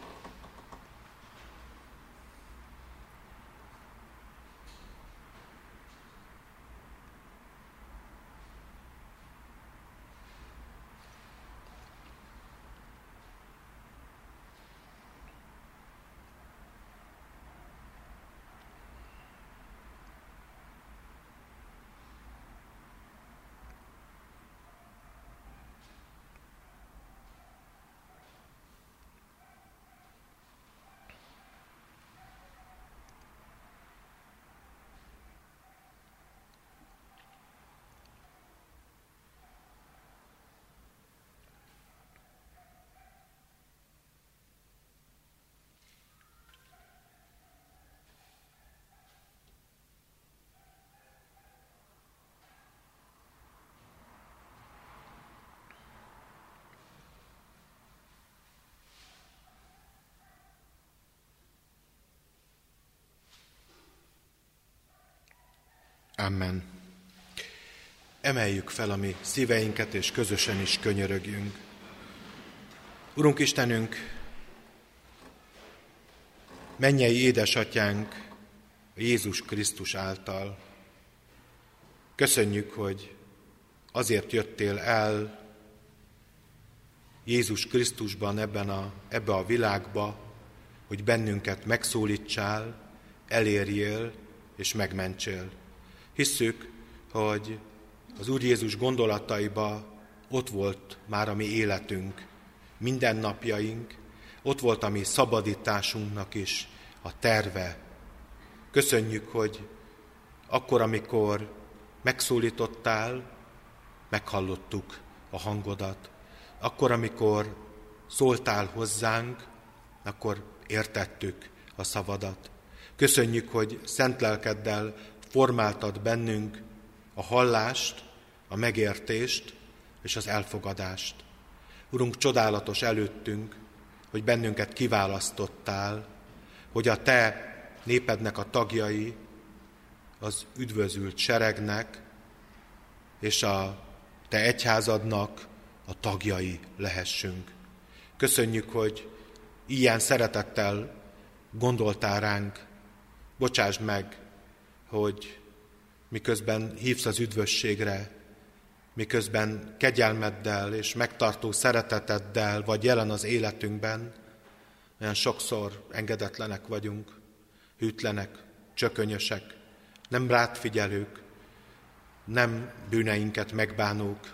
Amen. Emeljük fel a mi szíveinket, és közösen is könyörögjünk. Urunk Istenünk, mennyei édesatyánk Jézus Krisztus által, köszönjük, hogy azért jöttél el Jézus Krisztusban ebbe a világba, hogy bennünket megszólítsál, elérjél és megmentsél. Hisszük, hogy az Úr Jézus gondolataiba ott volt már a mi életünk, mindennapjaink, ott volt a mi szabadításunknak is a terve. Köszönjük, hogy akkor, amikor megszólítottál, meghallottuk a hangodat. Akkor, amikor szóltál hozzánk, akkor értettük a szavadat. Köszönjük, hogy szent lelkeddel formáltad bennünk a hallást, a megértést és az elfogadást. Urunk, csodálatos előttünk, hogy bennünket kiválasztottál, hogy a te népednek a tagjai, az üdvözült seregnek és a te egyházadnak a tagjai lehessünk. Köszönjük, hogy ilyen szeretettel gondoltál ránk. Bocsásd meg, hogy miközben hívsz az üdvösségre, miközben kegyelmeddel és megtartó szereteteddel vagy jelen az életünkben, olyan sokszor engedetlenek vagyunk, hűtlenek, csökönyösek, nem rád figyelők, nem bűneinket megbánók,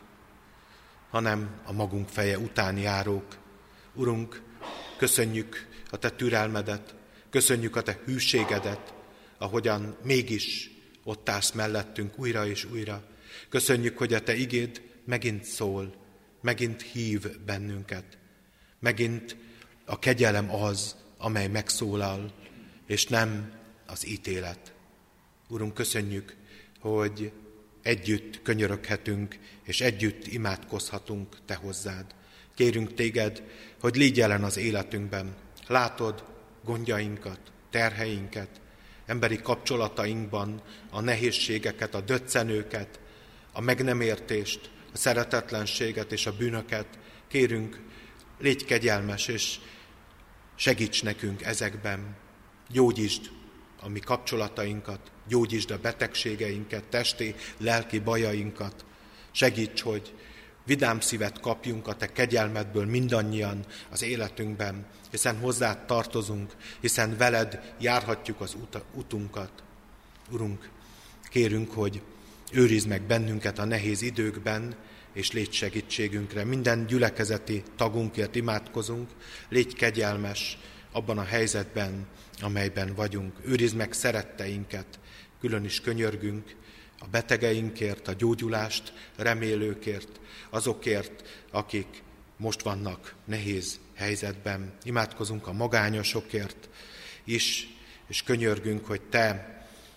hanem a magunk feje után járók. Urunk, köszönjük a te türelmedet, köszönjük a te hűségedet, ahogyan mégis ott állsz mellettünk újra és újra. Köszönjük, hogy a te igéd megint szól, megint hív bennünket. Megint a kegyelem az, amely megszólal, és nem az ítélet. Urunk, köszönjük, hogy együtt könyöröghetünk, és együtt imádkozhatunk te hozzád. Kérünk téged, hogy légy jelen az életünkben. Látod gondjainkat, terheinket, emberi kapcsolatainkban, a nehézségeket, a döccenőket, a meg nem értést, a szeretetlenséget és a bűnöket. Kérünk, légy kegyelmes, és segíts nekünk ezekben. Gyógyítsd a mi kapcsolatainkat, gyógyítsd a betegségeinket, testi, lelki bajainkat. Segíts, hogy vidám szívet kapjunk a te kegyelmedből mindannyian az életünkben, hiszen hozzád tartozunk, hiszen veled járhatjuk az utunkat. Urunk, kérünk, hogy őrizd meg bennünket a nehéz időkben, és légy segítségünkre. Minden gyülekezeti tagunkért imádkozunk, légy kegyelmes abban a helyzetben, amelyben vagyunk. Őrizd meg szeretteinket, külön is könyörgünk a betegeinkért, a gyógyulást remélőkért, azokért, akik most vannak nehéz helyzetben. Imádkozunk a magányosokért is, és könyörgünk, hogy te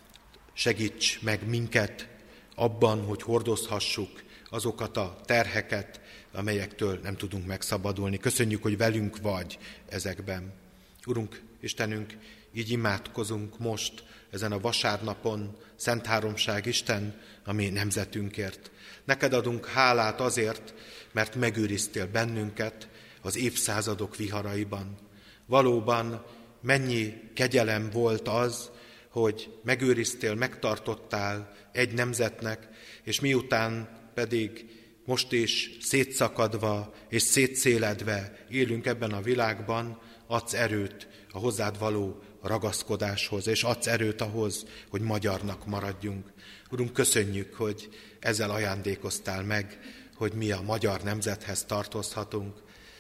segíts meg minket abban, hogy hordozhassuk azokat a terheket, amelyektől nem tudunk megszabadulni. Köszönjük, hogy velünk vagy ezekben. Urunk, Istenünk, így imádkozunk most, ezen a vasárnapon, Szent Háromság Isten, a mi nemzetünkért. Neked adunk hálát azért, mert megőriztél bennünket az évszázadok viharaiban. Valóban mennyi kegyelem volt az, hogy megőriztél, megtartottál egy nemzetnek, és miután pedig most is szétszakadva és szétszéledve élünk ebben a világban, adsz erőt a hozzád való ragaszkodáshoz, és adsz erőt ahhoz, hogy magyarnak maradjunk. Urunk, köszönjük, hogy ezzel ajándékoztál meg, hogy mi a magyar nemzethez tartozhatunk.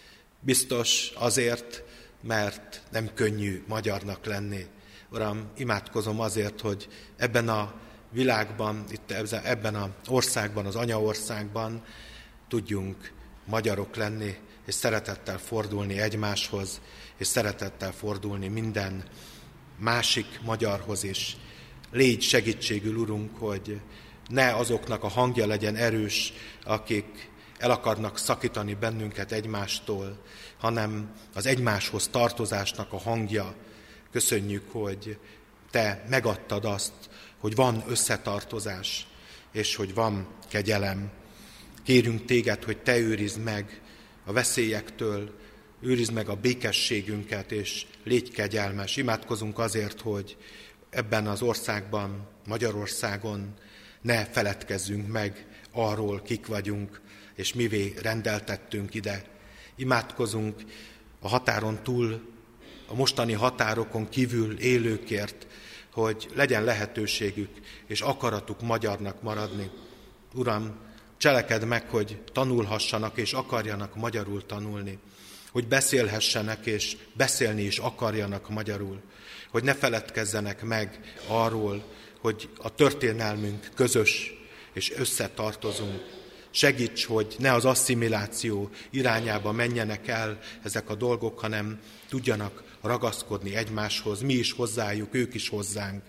Biztos azért, mert nem könnyű magyarnak lenni. Uram, imádkozom azért, hogy ebben a világban, itt ebben az országban, az anyaországban tudjunk magyarok lenni, és szeretettel fordulni egymáshoz, és szeretettel fordulni minden másik magyarhoz is. Légy segítségül, Urunk, hogy ne azoknak a hangja legyen erős, akik el akarnak szakítani bennünket egymástól, hanem az egymáshoz tartozásnak a hangja. Köszönjük, hogy Te megadtad azt, hogy van összetartozás, és hogy van kegyelem. Kérünk Téged, hogy Te őrizd meg a veszélyektől, őrizd meg a békességünket, és légy kegyelmes. Imádkozunk azért, hogy ebben az országban, Magyarországon ne feledkezzünk meg arról, kik vagyunk, és mivé rendeltettünk ide. Imádkozunk a határon túl, a mostani határokon kívül élőkért, hogy legyen lehetőségük és akaratuk magyarnak maradni. Uram, cselekedd meg, hogy tanulhassanak és akarjanak magyarul tanulni, hogy beszélhessenek és beszélni is akarjanak magyarul, hogy ne feledkezzenek meg arról, hogy a történelmünk közös és összetartozunk. Segíts, hogy ne az asszimiláció irányába menjenek el ezek a dolgok, hanem tudjanak ragaszkodni egymáshoz, mi is hozzájuk, ők is hozzánk.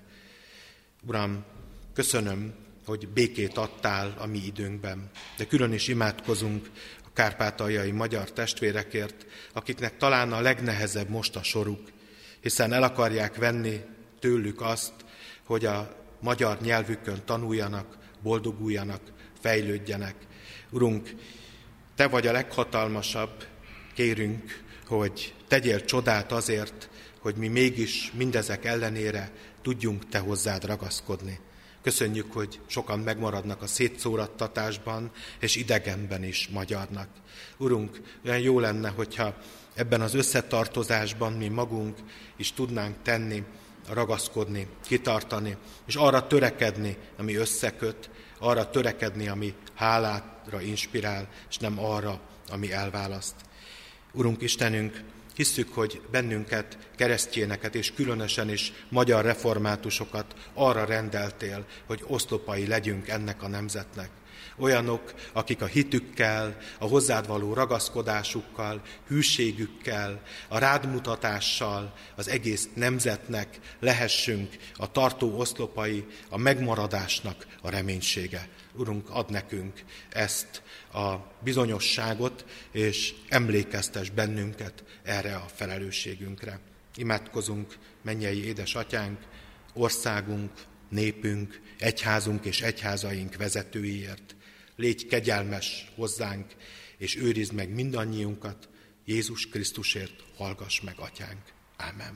Uram, köszönöm, hogy békét adtál a mi időnkben, de külön is imádkozunk a kárpátaljai magyar testvérekért, akiknek talán a legnehezebb most a soruk, hiszen el akarják venni tőlük azt, hogy a magyar nyelvükön tanuljanak, boldoguljanak, fejlődjenek. Urunk, Te vagy a leghatalmasabb, kérünk, hogy tegyél csodát azért, hogy mi mégis mindezek ellenére tudjunk Te hozzád ragaszkodni. Köszönjük, hogy sokan megmaradnak a szétszórattatásban, és idegenben is magyarnak. Urunk, olyan jó lenne, hogyha ebben az összetartozásban mi magunk is tudnánk tenni, ragaszkodni, kitartani, és arra törekedni, ami összeköt, arra törekedni, ami hálára inspirál, és nem arra, ami elválaszt. Urunk Istenünk, hisszük, hogy bennünket, keresztjéneket és különösen is magyar reformátusokat arra rendeltél, hogy oszlopai legyünk ennek a nemzetnek. Olyanok, akik a hitükkel, a hozzád való ragaszkodásukkal, hűségükkel, a rádmutatással az egész nemzetnek lehessünk a tartó oszlopai, a megmaradásnak a reménysége. Urunk, add nekünk ezt a bizonyosságot, és emlékeztes bennünket erre a felelősségünkre. Imádkozunk, mennyei édesatyánk, országunk, népünk, egyházunk és egyházaink vezetőiért. Légy kegyelmes hozzánk, és őrizd meg mindannyiunkat, Jézus Krisztusért hallgass meg, Atyánk. Ámen.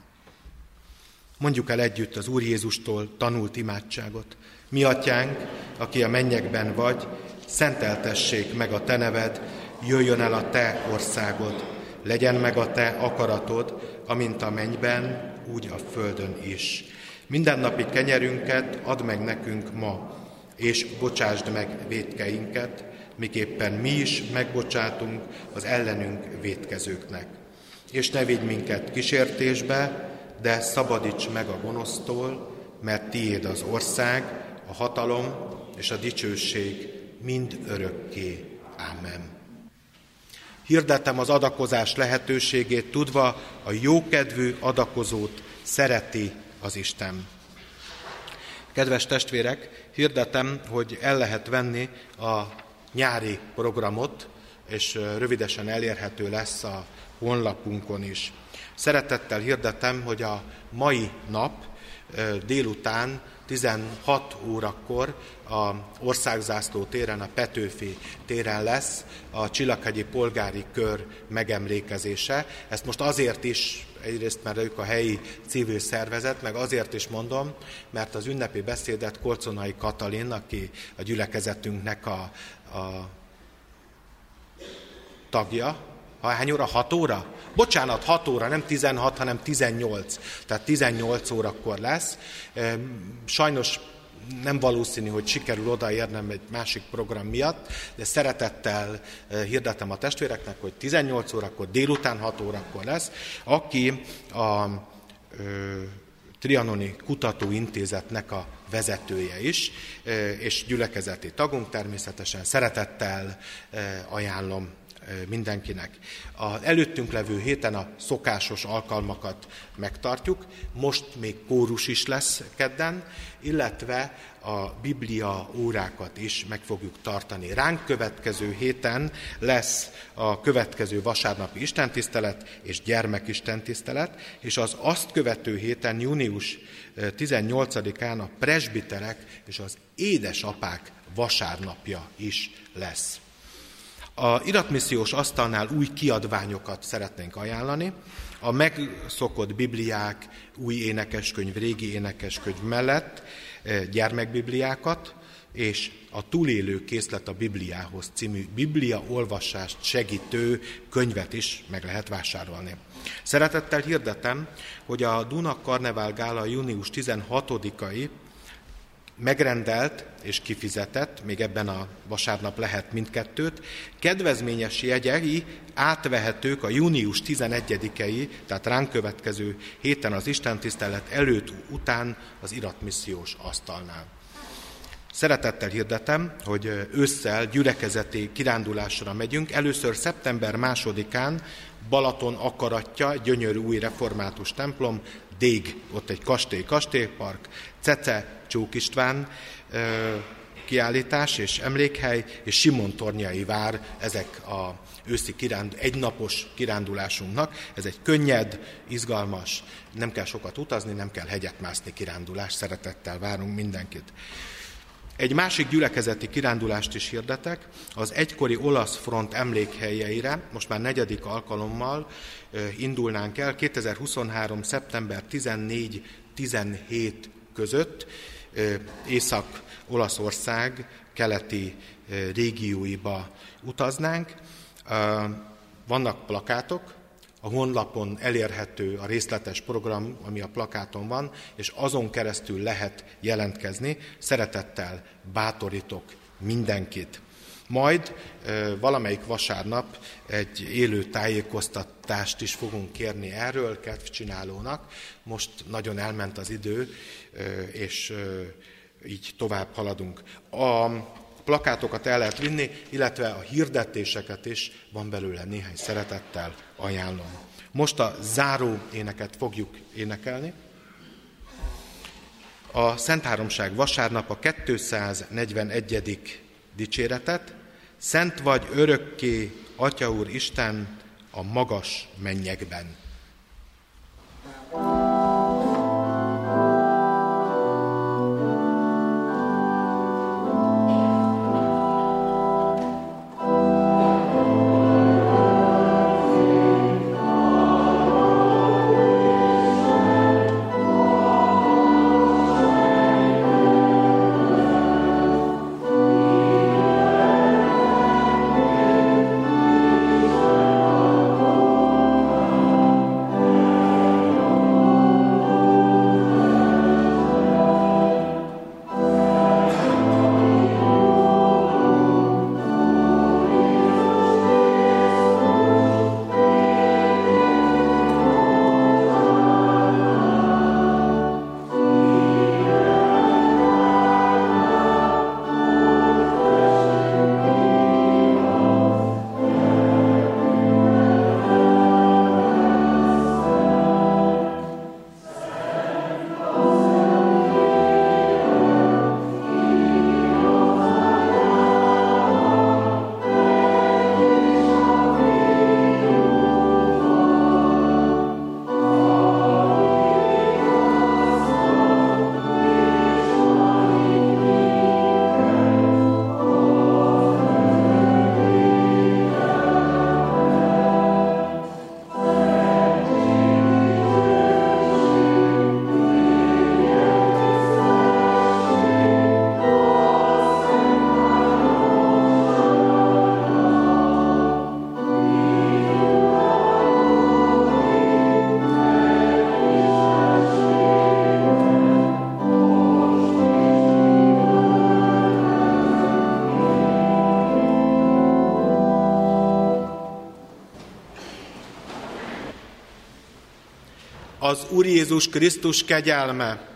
Mondjuk el együtt az Úr Jézustól tanult imádságot. Mi, Atyánk, aki a mennyekben vagy, szenteltessék meg a Te neved, jöjjön el a Te országod, legyen meg a Te akaratod, amint a mennyben, úgy a földön is. Mindennapi kenyerünket add meg nekünk ma, és bocsásd meg vétkeinket, miképpen mi is megbocsátunk az ellenünk vétkezőknek. És ne vigy minket kísértésbe, de szabadíts meg a gonosztól, mert tiéd az ország, a hatalom és a dicsőség mind örökké. Ámen. Hirdetem az adakozás lehetőségét, tudva a jókedvű adakozót szereti az Isten. Kedves testvérek, hirdetem, hogy el lehet venni a nyári programot, és rövidesen elérhető lesz a honlapunkon is. Szeretettel hirdetem, hogy a mai nap délután 16 órakor a Országzászló téren, a Petőfi téren lesz a Csillaghegyi Polgári Kör megemlékezése. Ezt most azért is, egyrészt mert ők a helyi civil szervezet, meg azért is mondom, mert az ünnepi beszédet Kolczonai Katalin, aki a gyülekezetünknek a tagja, hány óra? 6 óra? Bocsánat, 6 óra, nem 16, hanem 18. Tehát 18 órakor lesz. Sajnos nem valószínű, hogy sikerül odaérnem egy másik program miatt, de szeretettel hirdetem a testvéreknek, hogy 18 órakor, délután 6 órakor lesz, aki a Trianoni Kutatóintézetnek a vezetője is, és gyülekezeti tagunk természetesen. Szeretettel ajánlom mindenkinek. Az előttünk levő héten a szokásos alkalmakat megtartjuk, most még kórus is lesz kedden, illetve a Biblia órákat is meg fogjuk tartani. Ránk következő héten lesz a következő vasárnapi istentisztelet és gyermekistentisztelet, és az azt követő héten, június 18-án a presbiterek és az édesapák vasárnapja is lesz. A iratmissziós asztalnál új kiadványokat szeretnénk ajánlani. A megszokott bibliák, új énekeskönyv, régi énekeskönyv mellett gyermekbibliákat és a Túlélő készlet a Bibliához című bibliaolvasást segítő könyvet is meg lehet vásárolni. Szeretettel hirdetem, hogy a Duna Karnevál Gála június 16-ai megrendelt és kifizetett, még ebben a vasárnap lehet mindkettőt, kedvezményes jegyei átvehetők a június 11-i, tehát ránk következő héten az istentisztelet előtt, után az iratmissziós asztalnál. Szeretettel hirdetem, hogy ősszel gyülekezeti kirándulásra megyünk. Először szeptember 2-án Balaton akaratja, gyönyörű új református templom, Dég, ott egy kastélypark, Cece Csók István kiállítás és emlékhely, és Simontornyai vár, ezek a őszi egynapos kirándulásunknak. Ez egy könnyed, izgalmas, nem kell sokat utazni, nem kell hegyet mászni kirándulás, szeretettel várunk mindenkit. Egy másik gyülekezeti kirándulást is hirdetek, az egykori olasz front emlékhelyeire, most már 4. alkalommal indulnánk el, 2023. szeptember 14-17 között Észak-Olaszország keleti régióiba utaznánk. Vannak plakátok, a honlapon elérhető a részletes program, ami a plakáton van, és azon keresztül lehet jelentkezni. Szeretettel bátorítok mindenkit. Majd valamelyik vasárnap egy élő tájékoztatást is fogunk kérni erről kedvcsinálónak. Most nagyon elment az idő, és így tovább haladunk. A plakátokat el lehet vinni, illetve a hirdetéseket is, van belőle néhány, szeretettel ajánlom. Most a záró éneket fogjuk énekelni. A Szentháromság vasárnap a 241. dicséretet. Szent vagy örökké, Atya Úr Isten, a magas mennyekben. Az Úr Jézus Krisztus kegyelme,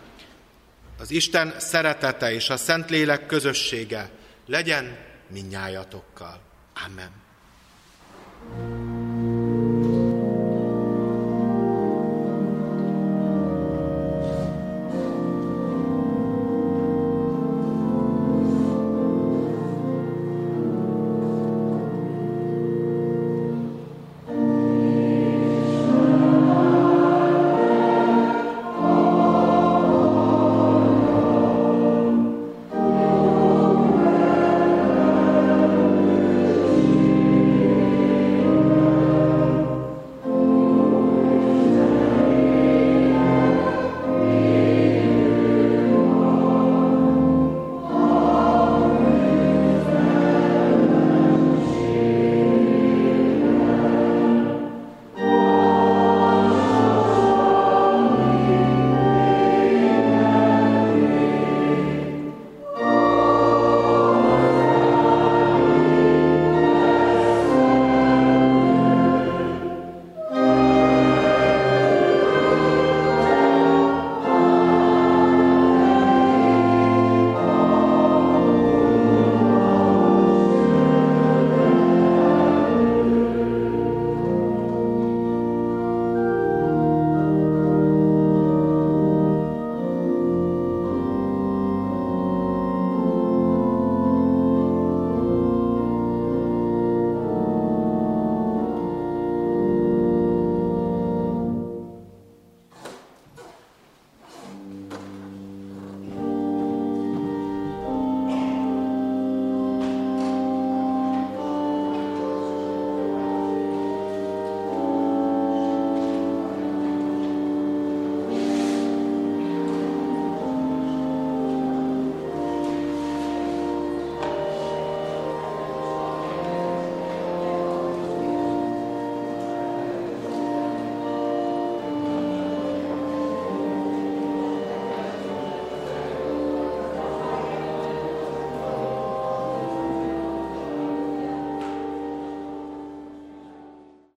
az Isten szeretete és a Szentlélek közössége legyen mindnyájatokkal. Amen.